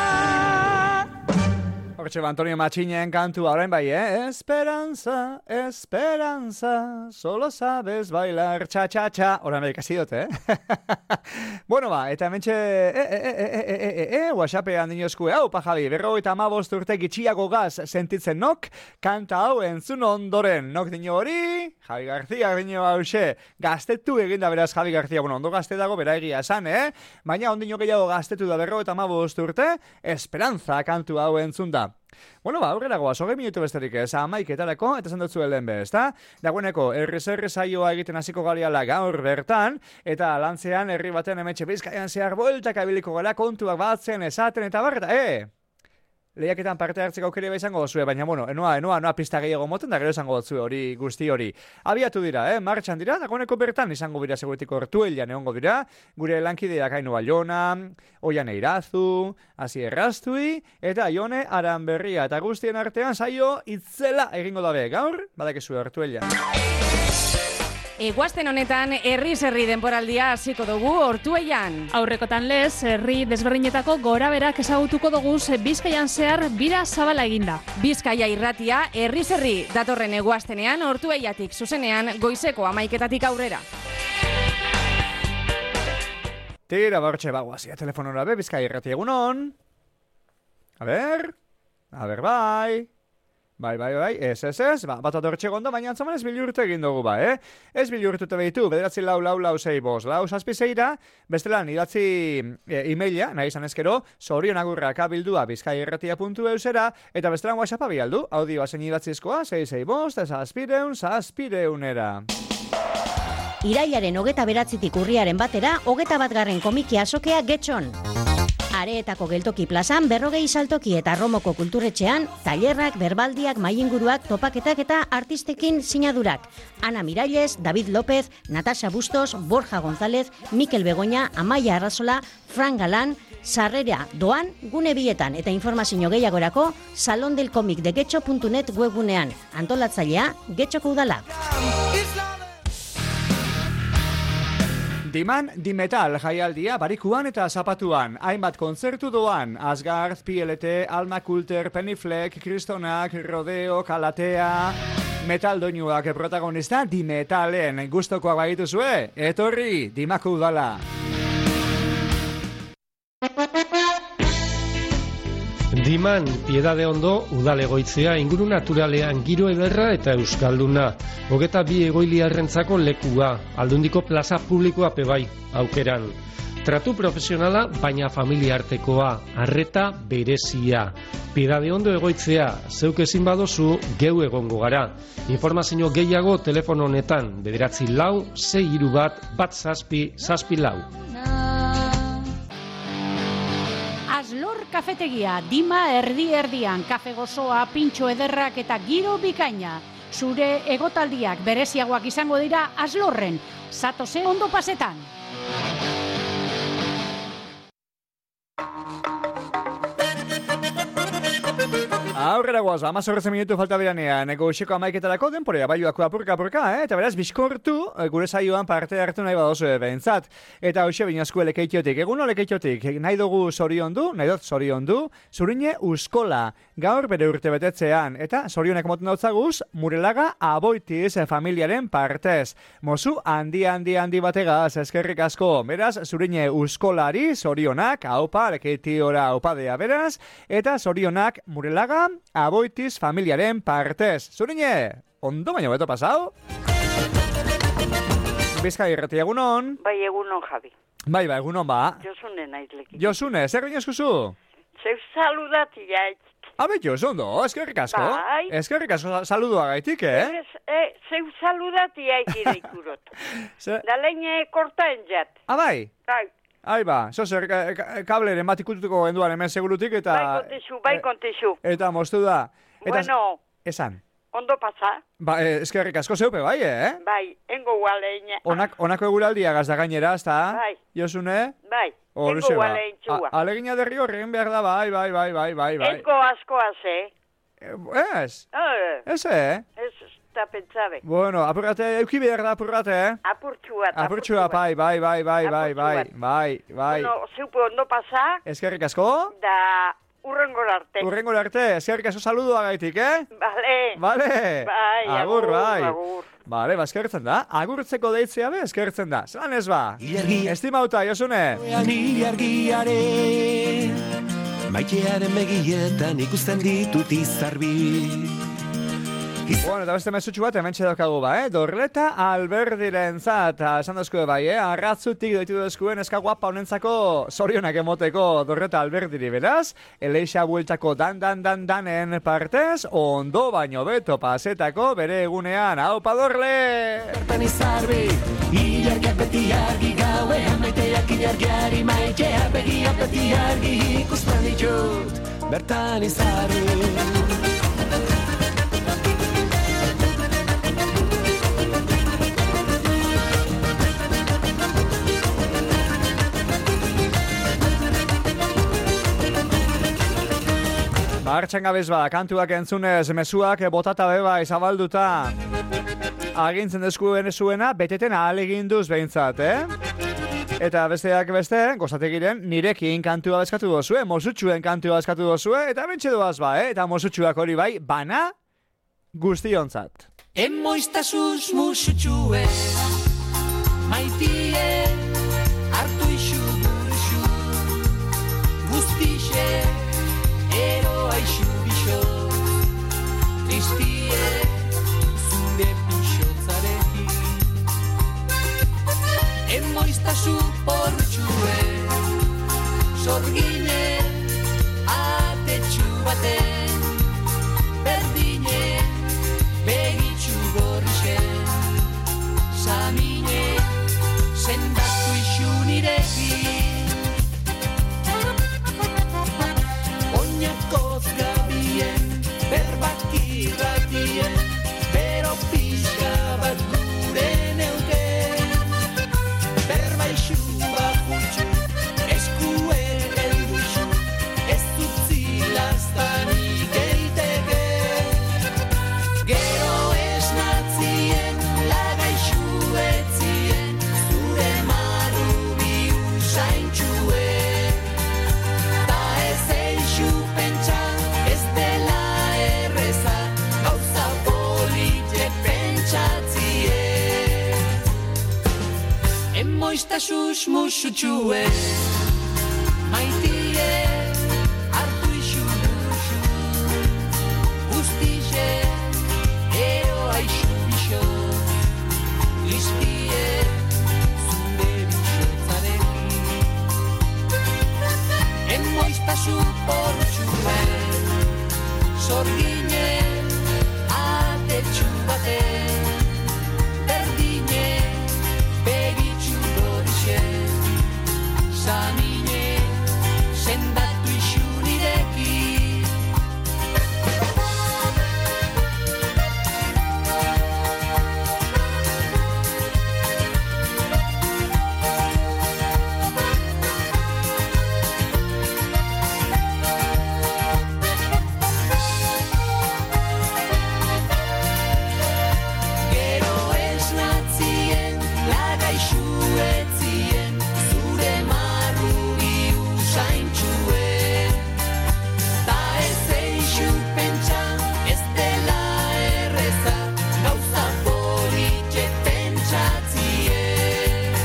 Hortxe ba, Antonio Matxinen kantu orain bai, eh? Esperanza, esperanza, solo sabes bailar cha-cha-cha. Orain bai ikasi dut, eh? Bueno ba, eta hementxe, e, e, e, e, e, e, e, whatsappean dinozku, hau pa Javi, berrogeita hamabost urte gitxiago gaz sentitzen nok, kanta hau entzun ondoren, nok dino hori, Javi García dino hause, gaztetu eginda beraz Javi García, bueno, ondo gazte dago bera egia esan, eh? Baina ondino gehiago gaztetu da berrogeita hamabost urte, Esperanza kantu hau entzun da. Bueno, ba, aurrera goaz, hogei minutu besterik ez, amaiketarako, eta zendotzu helen be, ezta? Dagoeneko, errezerre saioa egiten hasiko galiala gaur bertan, eta lantzean herri baten emetxe Bizkaian zehar bueltak abiliko gara kontuak batzen, esaten, eta barreta, e! lehiaketan parte hartzeko aukera izango dozue, baina bueno, enoa, enoa, enoa pista gehiago moten, da gero izango dozue hori guzti hori. Abiatu dira, eh? Martxan dira, dagoeneko bertan izango dira seguritiko Ortuellan egongo dira, gure lankideak Aino Aliona, Oian Eirazu, Hasi Errastui, eta Ione Aranberria, eta guztien artean saio itzela egingo dabe, gaur, badakizu Ortuellan. Eguazten honetan, herri-zerri denporaldia hasiko dugu Ortuellan. Aurrekotan lez, herri desberdinetako goraberak ezagutuko dugu Bizkaian zehar bira zabala eginda. Bizkaia irratia, herri-zerri datorren eguaztenean Ortuellatik zuzenean goizeko amaiketatik aurrera. Tira, bortxe baguazia, telefonora be, Bizkaia irratia egunon. A ber, a ber, bai... Bai, bai, bai, ez, ez, ez, ba, bat atortxe gondo, baina antzaman ez bilurtu egin dugu, ba, eh? Ez bilurtu te behitu, bederatzi lau, lau, lau, zei, bos, lau, saspi zeira, bestelan, idatzi e, e-maila, nahi izan ezkero, zorion agurrak abildua bizkaierratia puntu eusera, eta bestelan WhatsAppa bialdu, audioa zein idatzizkoa, zei, zei, bos, eta zazpireun, zazpireunera. Irailaren hogeta beratzitik urriaren batera, hogeta bat garren komiki azokea Getxon. Areetako geltoki plazan, berrogei saltoki eta Romoko kulturetxean, tailerrak, berbaldiak, maiinguruak, topaketak eta artistekin sinadurak. Ana Miralles, David López, Natasha Bustos, Borja González, Mikel Begoña, Amaia Arrazola, Fran Galán, sarrera doan gune bietan eta informazio gehiagorako salondelkomikdegetxo puntu net webgunean. Antolatzailea, Getxoko udala. Diman, Dimetal jaialdia barikuan eta zapatuan, hainbat kontzertu doan, Asgard, P L T, Alma Kulter, Peniflek, Kristonak, Rodeo, Kalatea, metal doinuak protagonista Dimetalen, gustokoak bagituzue, etorri, Dimako udala. Diman, Piedade Ondo, udalegoitzea inguru naturalean giro ederra eta euskalduna. Hogeta bi egoiliarrentzako lekua, aldundiko plaza publikoa pebai, aukeran. Tratu profesionala, baina familiartekoa, arreta berezia. Piedade Ondo egoitzea, zeuk ezin badozu, geu egongo gara. Informazio gehiago telefono honetan, bederatzi lau, sei hiru bat, bat zazpi, zazpi lau. Aslor kafetegia, Dima erdi-erdian, kafe gozoa, pintxo ederrak eta giro bikaina. Zure egotaldiak bereziagoak izango dira Aslorren. Zatoze ondo pasetan. Aurrera guaz, amazorrezen minutu falta beranean, ego usiko amaiketarako denporea, baiuako apurka-apurka, eh? Eta beraz, bizkortu, gure saioan parte hartu nahi badozu behintzat. Eta hoxe binazku lekeitiotik, eguno lekeitiotik, nahi dugu zoriondu, nahi dut zoriondu, zurine uskola, gaur bere urte betetzean, eta zorionek moten dautzaguz, Murelaga Aboitiz familiaren partez. Mozu handi, handi, handi bategaz, eskerrik asko, beraz, zurine uskolari, zorionak, haupa, lekeitiora haupadea beraz, eta zorionak Murelaga Aboitiz familiaren partez. Zurine, ondo baino beto pasau? Bizkai irrati egunon? Bai, egunon, Javi. Bai, bai, egunon ba. Josune naiz-lekin. Josune, zer ginen eskuzu? Zeu saludati jaitz. Habe, Josundo, eskerrik asko. Bai. Eskerrik asko saludua gaitik, eh? Eh, zeu saludati jaitz ireikurot. Da leine kortaen jat. Ah, bai? Bai. Ai ba, zozer, kableren bat ikututuko genduan hemen segurutik eta... Bai kontixu, bai kontixu. Eta moztu da. Eta, bueno. Esan. Ondo pasa. Ba, eskerrik asko zeupe, bai, eh? Bai, engo gualeina. Onak, onako eguraldia gazda gainera, ezta? Bai. Josune? Bai, engo gualein txua. Alegina derri horren behar da, bai, bai, bai, bai, bai, bai. Engo askoaz, eh? Ez? Eh. Ez, eh? Ez, eta pentsabe. Bueno, apurrate, euki behar da apurrate, eh? Apurtxua, apurtxua. Apurtxua, bai, bai, bai, bai, bai, bai, bai, bai. Bueno, zeupe ondo pasa. Eskerrik asko? Da... Urrengor arte. Urrengor arte, eskerrik asko saludua gaitik, eh? Bale. Bale. Bai, agur, bai. agur. Bale, ba, eskertzen da. Agurtzeko deitzea be, eskertzen da. Zelan ez ba? Estimauta, Josune. Ilargiare, maitearen begietan ikusten ditut izarbi. Bueno, eta beste mesutxu bat hemen txedokagu ba, eh? Dorleta Alberdiren zat, esan dozkue bai, eh? Arratzutik doitu dozkuen eska guapa honentzako zorionak emoteko Dorleta Alberdiri, beraz? Eleixa bueltako dan-dan-dan danen partez, ondo baino beto pasetako bere egunean, haupa Dorle! Bertan izarbi, ilargiak beti argi gau. gauean maiteak ilargiari maitea begia beti argi ikusten ditut bertan izarri. Martxan gabez ba, kantuak entzunez, mezuak botata beba izabalduta. Agintzen deskuen zuena, beteten ahal egin duz behintzat, eh? Eta besteak beste, gozategiren, nirekin kantua bezkatu dozue, mosutxuen kantua bezkatu dozue, eta bentsi doaz ba, eh? Eta mosutxuak hori bai, bana guztionzat. Emoiztasuz musutxue, maitie, hartu isu buruxu, guztixe, eroa isu bixo, tristie, zure pixotzarekin. Emoiztazu portxue, sorgine, atetxu baten, berdine, begitxu gorrixen, samine, sendatu isu nirekin. Oinakoz gabien, berbak irratien, bero pixka bat gure neuken. Berba isu bakutxu, eskuen elduxu, ez dutzi lastanik eiteke. Gero esnatzien, lagaixu etzien, zure marrubi usaintxuen. Ta ez eixu pentsa, ez dela erreza, gauza polite pentsatzien. Emoiztasuz musutxue, maitie, hartu isu duzu, guztixe, eroa isu bixo, listie, zure bixotzarekin. Emoiztazu portxue, sorgine, atetxu baten, berdine, begitxu gorixen, samine, sendatu isu nirekin. Gero esnatzien, lagaixu etzien, zure marrugi usaintxuen. Ta ez eixu pentsa, ez dela erreza, gauza polite pentsatzien.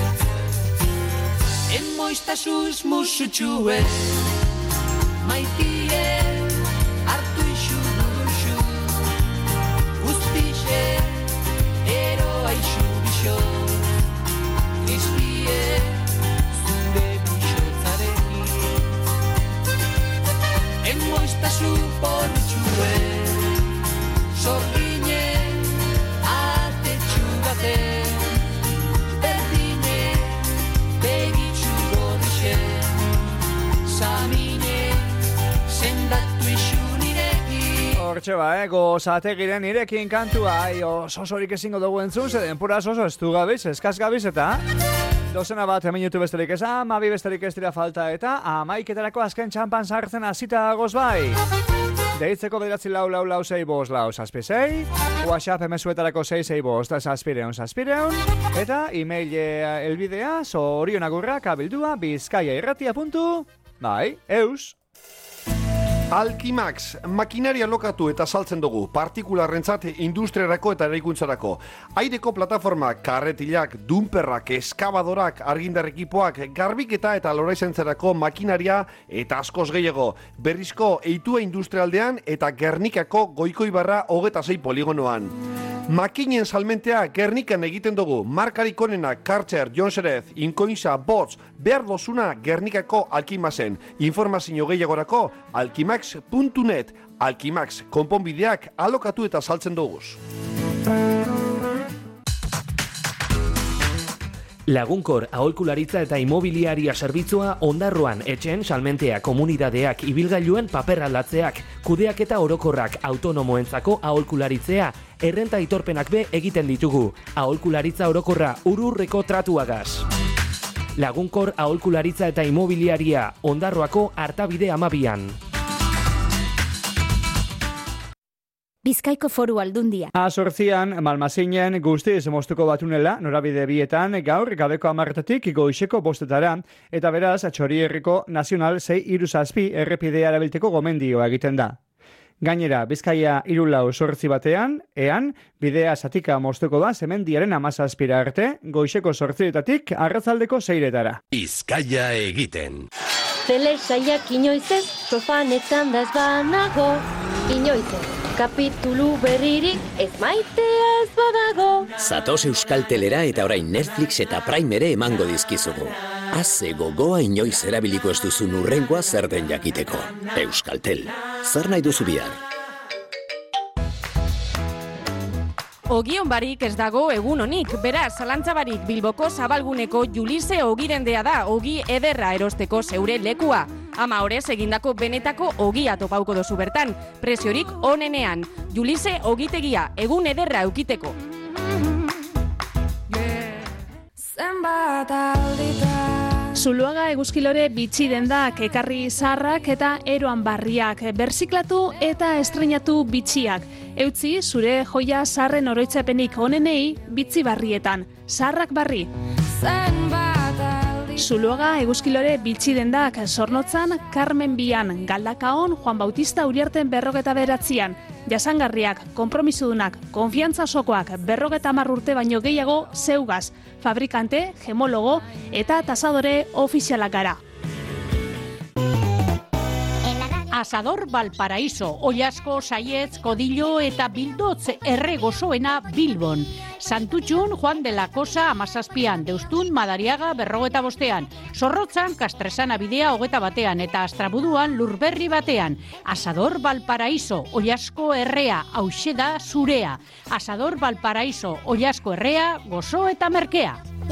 Emoiztasuz musutxue, maitie, hartu isu duzu, guztixe, eroa isu bixo, tristie, zure bixotzarekin. Emoiztazu portxue, sorgine, atetxu baten, berdine, begitxu gorrixen, samine, sendatu isu nirekin. Hortxe ba, eh? Gozategiren nirekin kantua, ai, osorik ezingo dugu entzun, ze denpura oso estu gabiz, eskaz gabiz eta dozena bat minutu besterik ez, amabi besterik ez dira falta eta amaiketarako azken txampan sartzen hasita dagoz bai. Deitzeko bederatzi lau lau lau sei bost lau zazpi sei, WhatsApp emezuetarako sei sei bost zazpireun zazpireun, eta e-mail elbidea zorionagurrak abildua bizkaia irratia puntu, bai, eus. Alkimax, makinaria lokatu eta saltzen dugu, partikularrentzat industriarako eta eraikuntzarako. Aireko plataformak, karretilak, dumperrak, eskabadorak, argindar ekipoak, garbiketa eta loraizentzerako makinaria eta askoz gehiago. Berrizko Eitua industrialdean eta Gernikako Goikoibarra hogeta sei poligonoan. Makinen salmentea Gernikan egiten dugu, markarik onenak Karcher, Jonserez, Inkoinza, Bots, behar dozuna Gernikako Alkimaxen. Informazio gehiagorako alkimax puntu net, Alkimax, konponbideak alokatu eta saltzen duguz. Lagunkor aholkularitza eta imobiliaria zerbitzua ondarroan etxen salmentea komunidadeak ibilgailuen paper aldatzeak, kudeak eta orokorrak autonomoentzako aholkularitzea, errenta aitorpenak be egiten ditugu. Aholkularitza orokorra ururreko tratuagaz. Lagunkor aholkularitza eta imobiliaria Ondarroako Artabide amabian. Bizkaiko Foru Aldundia. Azortzian, Malmasinen guztiz moztuko batunela, norabide bietan, gaur gabeko amartatik goizeko bostetara, eta beraz, Txorierriko Nazional sei iruzazpi errepidea erabilteko gomendioa egiten da. Gainera, Bizkaia irulau sortzi batean, ean, bidea zatika moztuko da zemendiaren amazazpira arte, goizeko sortzietatik arratzaldeko zeiretara. Bizkaia egiten. Telesaiak inoizez, sofan etzandaz banago, inoizez. Kapitulu berririk ez maitea ez badago. Zatoz Euskaltelera eta orain Netflix eta Prime ere emango dizkizugu. Haze gogoa inoiz erabiliko ez duzun urrengoa zer den jakiteko. Euskaltel, zer nahi duzu bihar? Ogion barik ez dago egun honik, beraz, zalantzabarik Bilboko zabalguneko Julise ogirendea da, ogi ederra erosteko zeure lekua. Ama horrez egindako benetako ogia topauko dozu bertan, preziorik onenean. Julise ogitegia, egun ederra eukiteko. Zuluaga eguzkilore bitxi dendak, ekarri zaharrak eta eroan barriak, berziklatu eta estrenatu bitxiak. Eutzi, zure joia zaharren oroitzapenik onenei bitzi barrietan, zaharrak barri. Zuluaga eguzkilore bitxi dendak, Zornotzan, Carmen Bian, Galdakaon, Juan Bautista Uriarten berrogeta beratzian, jasangarriak, konpromisodunak, konfiantza sokoak, berrogeta hamar urte baino gehiago zeugaz, fabrikante, gemologo eta tasadore ofizialak gara. Asador Valparaíso, Ollasko, Saietz, Kodillo eta Bildotz erre gozoena Bilbon. Santutxun, Juan de la Cosa amazazpian, Deustun, Madariaga berrogeta bostean, Zorrotzan, Kastresana bidea hogeta batean eta Astrabuduan Lurberri batean. Asador Valparaíso, Ollasko errea, hauxe da zurea. Asador Valparaíso, Ollasko errea, gozo eta merkea.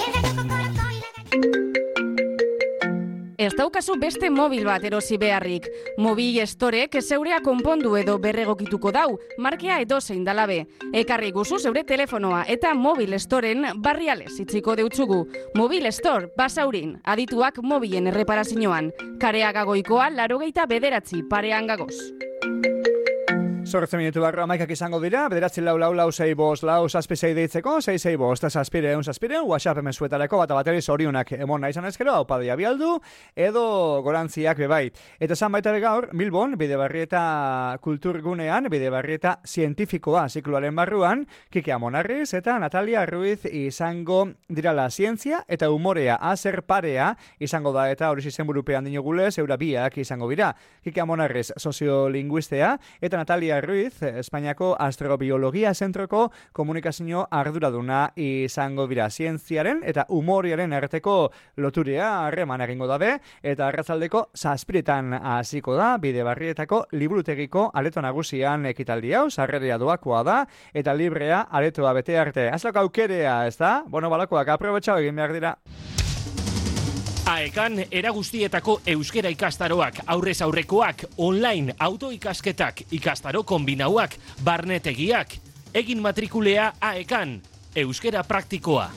Ez daukazu beste mobil bat erosi beharrik. Mobil Storek zeurea konpondu edo berregokituko dau, markea edozein dalabe. Ekarri guzu zeure telefonoa eta Mobil Storen barriales itziko deutzugu. Mobil Store, Basaurin, adituak mobilen erreparazioan. Kareaga goikoa larogeita bederatzi parean gagoz. Zortzen minutu barro amaikak izango dira, bederatzi lau lau lau zei bost lau zazpi zei deitzeko, zei zei bost, zazpire eun zazpire, WhatsApp emesuetareko bat abateri zorionak emon nahi izan ezkero, hau padia bialdu, edo gorantziak bebai. Eta zan baita gaur, Bilbon, Bidebarrieta kulturgunean, Bidebarrieta zientifikoa zikloaren barruan, Kike Amonarriz eta Natalia Ruiz izango dirala zientzia eta umorea azer parea izango da eta hori izen burupean dinogulez, eura biak izango bira. Kike Amonarriz soziolinguistea eta Natalia Ruiz, Espainiako Astrobiologia Zentroko komunikazio arduraduna izango bira zientziaren eta umoriaren arteko loturea harreman egingo dabe eta arratzaldeko zazpiretan hasiko da Bidebarrietako liburutegiko areto nagusian ekitaldi hau, sarreria doakoa da eta librea aretoa bete arte. Azlako aukerea, ez da? Bueno, balakoak aprobetxau egin behar dira. Aekan era guztietako euskera ikastaroak, aurrez aurrekoak, online autoikasketak, ikastaro kombinauak, barnetegiak. Egin matrikulea Aekan, euskera praktikoa.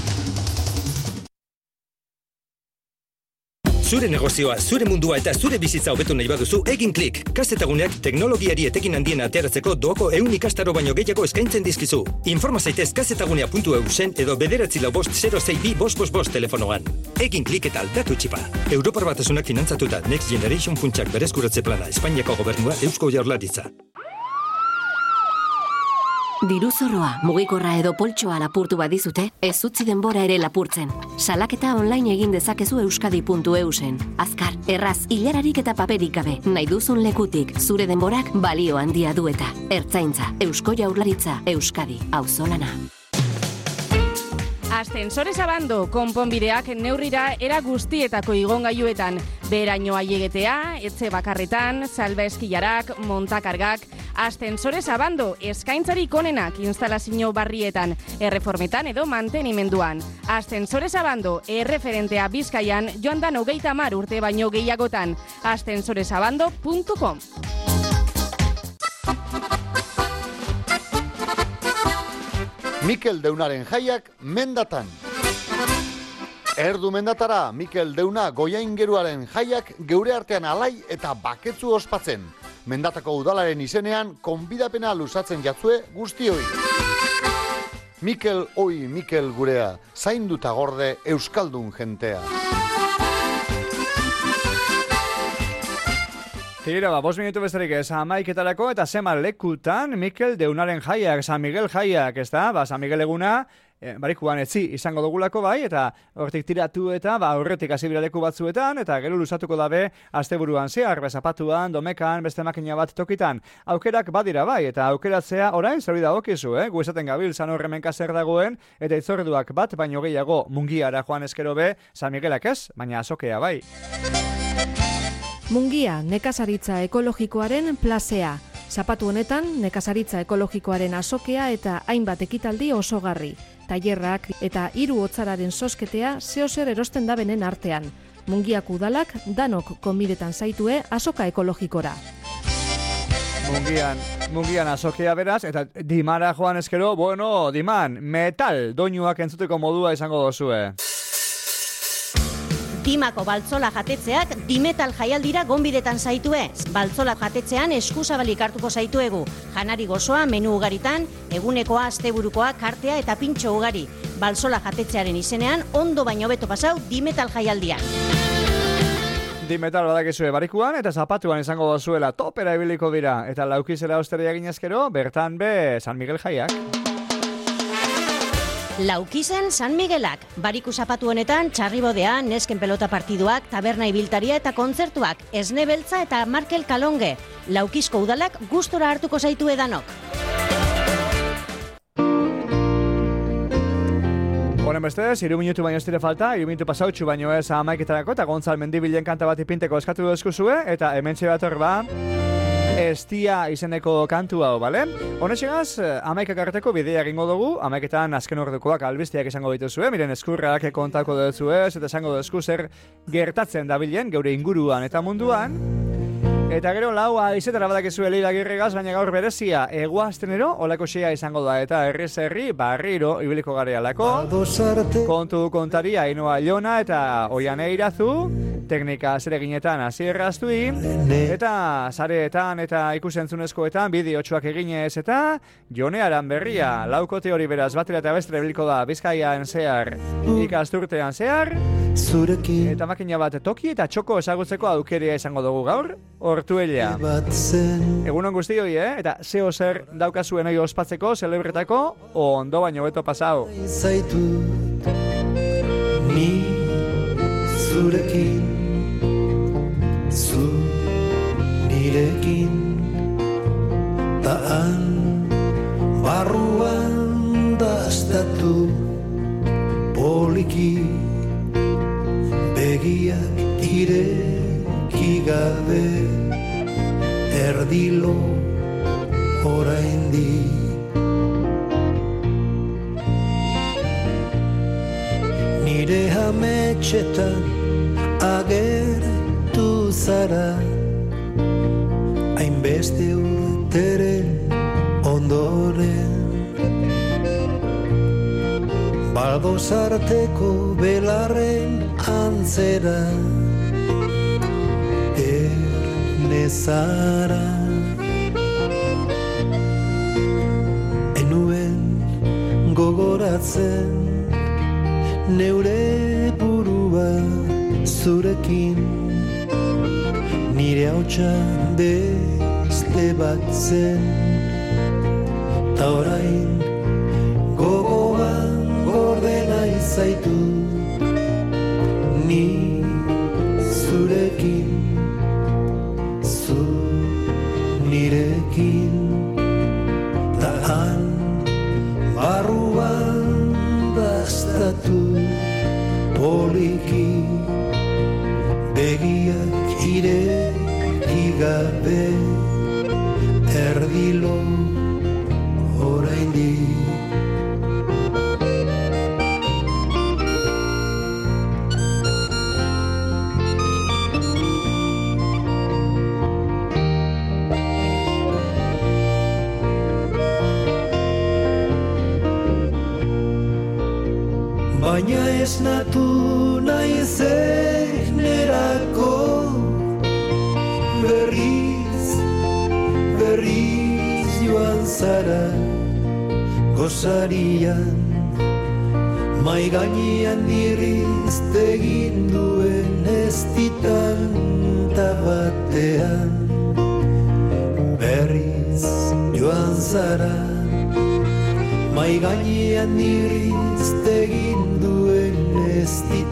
Zure negozioa, zure mundua eta zure bizitza hobetu nahi baduzu, egin klik. Kazetaguneak teknologiari etekin handien ateratzeko doako ehun ikastaro baino gehiago eskaintzen dizkizu. Informa zaitez kazetagunea puntu e u zen edo bederatzi lau bost zero sei bi bost bost bost telefonoan. Egin klik eta aldatu txipa. Europar Batasunak finantzatuta Next Generation funtsak berezkuratze plana Espainiako gobernua Eusko Jaurlaritza. Diruzorroa, mugikorra edo poltsoa lapurtu badizute, ez utzi denbora ere lapurtzen. Salaketa online egin dezakezu euskadi puntu e u zen. Azkar, erraz, hilararik eta paperik gabe, nahi duzun lekutik, zure denborak balio handia du eta. Ertzaintza, Eusko Jaurlaritza, Euskadi, auzolana. Ascensores Abando, konponbideak neurrira era guztietako igongailuetan. Beraino aiegetea, etxe bakarretan, salba eskilarak, montakargak, Ascensores Abando, eskaintzarik onenak instalazio barrietan, erreformetan edo mantenimenduan. Ascensores Abando, erreferentea Bizkaian, joan dan hogeita hamar urte baino gehiagotan. ascensores abando punto com. Mikel Deunaren jaiak mendatan. Erdu mendatara, Mikel Deuna Goiaingeruaren jaiak geure artean alai eta baketzu ospatzen. Mendatako udalaren izenean, konbidapena luzatzen jatzue guztioi. Mikel oi Mikel gurea, zainduta gorde euskaldun jentea. Tira, ba, bost minutu besterik ez, hamaiketarako eta zema lekutan Mikel Deunaren jaiak, San Miguel jaiak, ez da? Ba, San Miguel eguna, e, barikuan etzi izango dugulako bai, eta hortik tiratu eta ba, horretik hasi leku batzuetan, eta gero luzatuko dabe asteburuan zehar, bezapatuan, domekan, beste makina bat tokitan. Aukerak badira bai, eta aukeratzea orain zerbi dagokizu, eh? Gu esaten gabil, San Horremenka zer dagoen, eta itzorduak bat, baino gehiago Mungiara joan eskero be, San Miguelak ez, baina azokea bai. Mungia, nekazaritza ekologikoaren plazea. Zapatu honetan, nekazaritza ekologikoaren azokea eta hainbat ekitaldi osogarri. Tailerrak eta hiru hotzararen sosketea zeozer erosten da benen artean. Mungiak udalak danok konbidetan zaitue azoka ekologikora. Mungian, mungian azokea beraz, eta Dimara joan eskero, bueno, Diman, metal doinuak entzuteko modua izango dozue. Dimako baltzola jatetzeak Dimetal jaialdira gonbidetan zaitue. Baltzola jatetzean eskuzabalik hartuko zaituegu. Janari gozoa, menu ugaritan, egunekoa, asteburukoa, kartea eta pintxo ugari. Baltzola jatetzearen izenean, ondo baino beto pasau Dimetal jaialdian. Dimetal badakizue barikuan eta zapatuan izango dozuela topera ibiliko dira. Eta laukizera osteria ginezkero, bertan be San Miguel jaiak. Laukizen San Miguelak, bariku zapatu honetan txarribodea, nesken pelota partiduak, taberna ibiltaria eta kontzertuak, esne beltza eta Markel Kalonge. Laukizko udalak gustora hartuko zaitu edanok. Honen bestez, iru minutu baino ez dire falta, iru minutu pasautxu baino ez hamaiketarako eta Gontzal Mendibilen kanta bat ipinteko eskatu duzkuzue, eta hementxe bat hor ba, Estia izeneko kantu hau, bale? Honexegaz, amaikak arteko bidea egingo dugu, amaiketan azken ordukoak albisteak izango dituzue, miren eskurrak kontako dutzuez, eta esango duzku zer gertatzen dabilen, geure inguruan eta munduan. Eta gero lau aizetara badakizu Leila Agirregaz, baina gaur berezia eguaztenero olako xea izango da, eta herriz herri barriro ibiliko garealako. Kontu kontaria Ainoa Llona eta Oiane Irazu, teknika zereginetan azierraztui, eta sareetan eta ikusentzunezkoetan bideotxoak eginez eta Jone Aranberria, laukote hori beraz batera eta bestre biliko da Bizkaian zehar, ikasturtean zehar, eta makina bat toki eta txoko ezagutzeko aukeria izango dugu gaur, Ortuella. Egunon guztioi, eh? Eta zeo zer daukazuen hori ospatzeko, zelebretako, ondo baino beto pasau. Ni zurekin, zu nirekin, ta han barruan dastatu poliki begiak ireki gabe erdilo oraindi nire ametxetan agertu zara hainbeste urteren ondoren baldozarteko belarren antzera ernezara enuen gogoratzen neure burua zurekin nire hautsa beste bat zen ta orain gogoan gordena izaitu ni zurekin zu nirekin ta han barruan dastatu poliki begiak ireki gabe erdilo oraindik. Baina esnatu nahi zenerako berriz, berriz joan zara gozarian, mai gainean dirrizte egin duen ez ditanta batean. Berriz joan zara, mai gainean dirrizte egin duen ez ditanta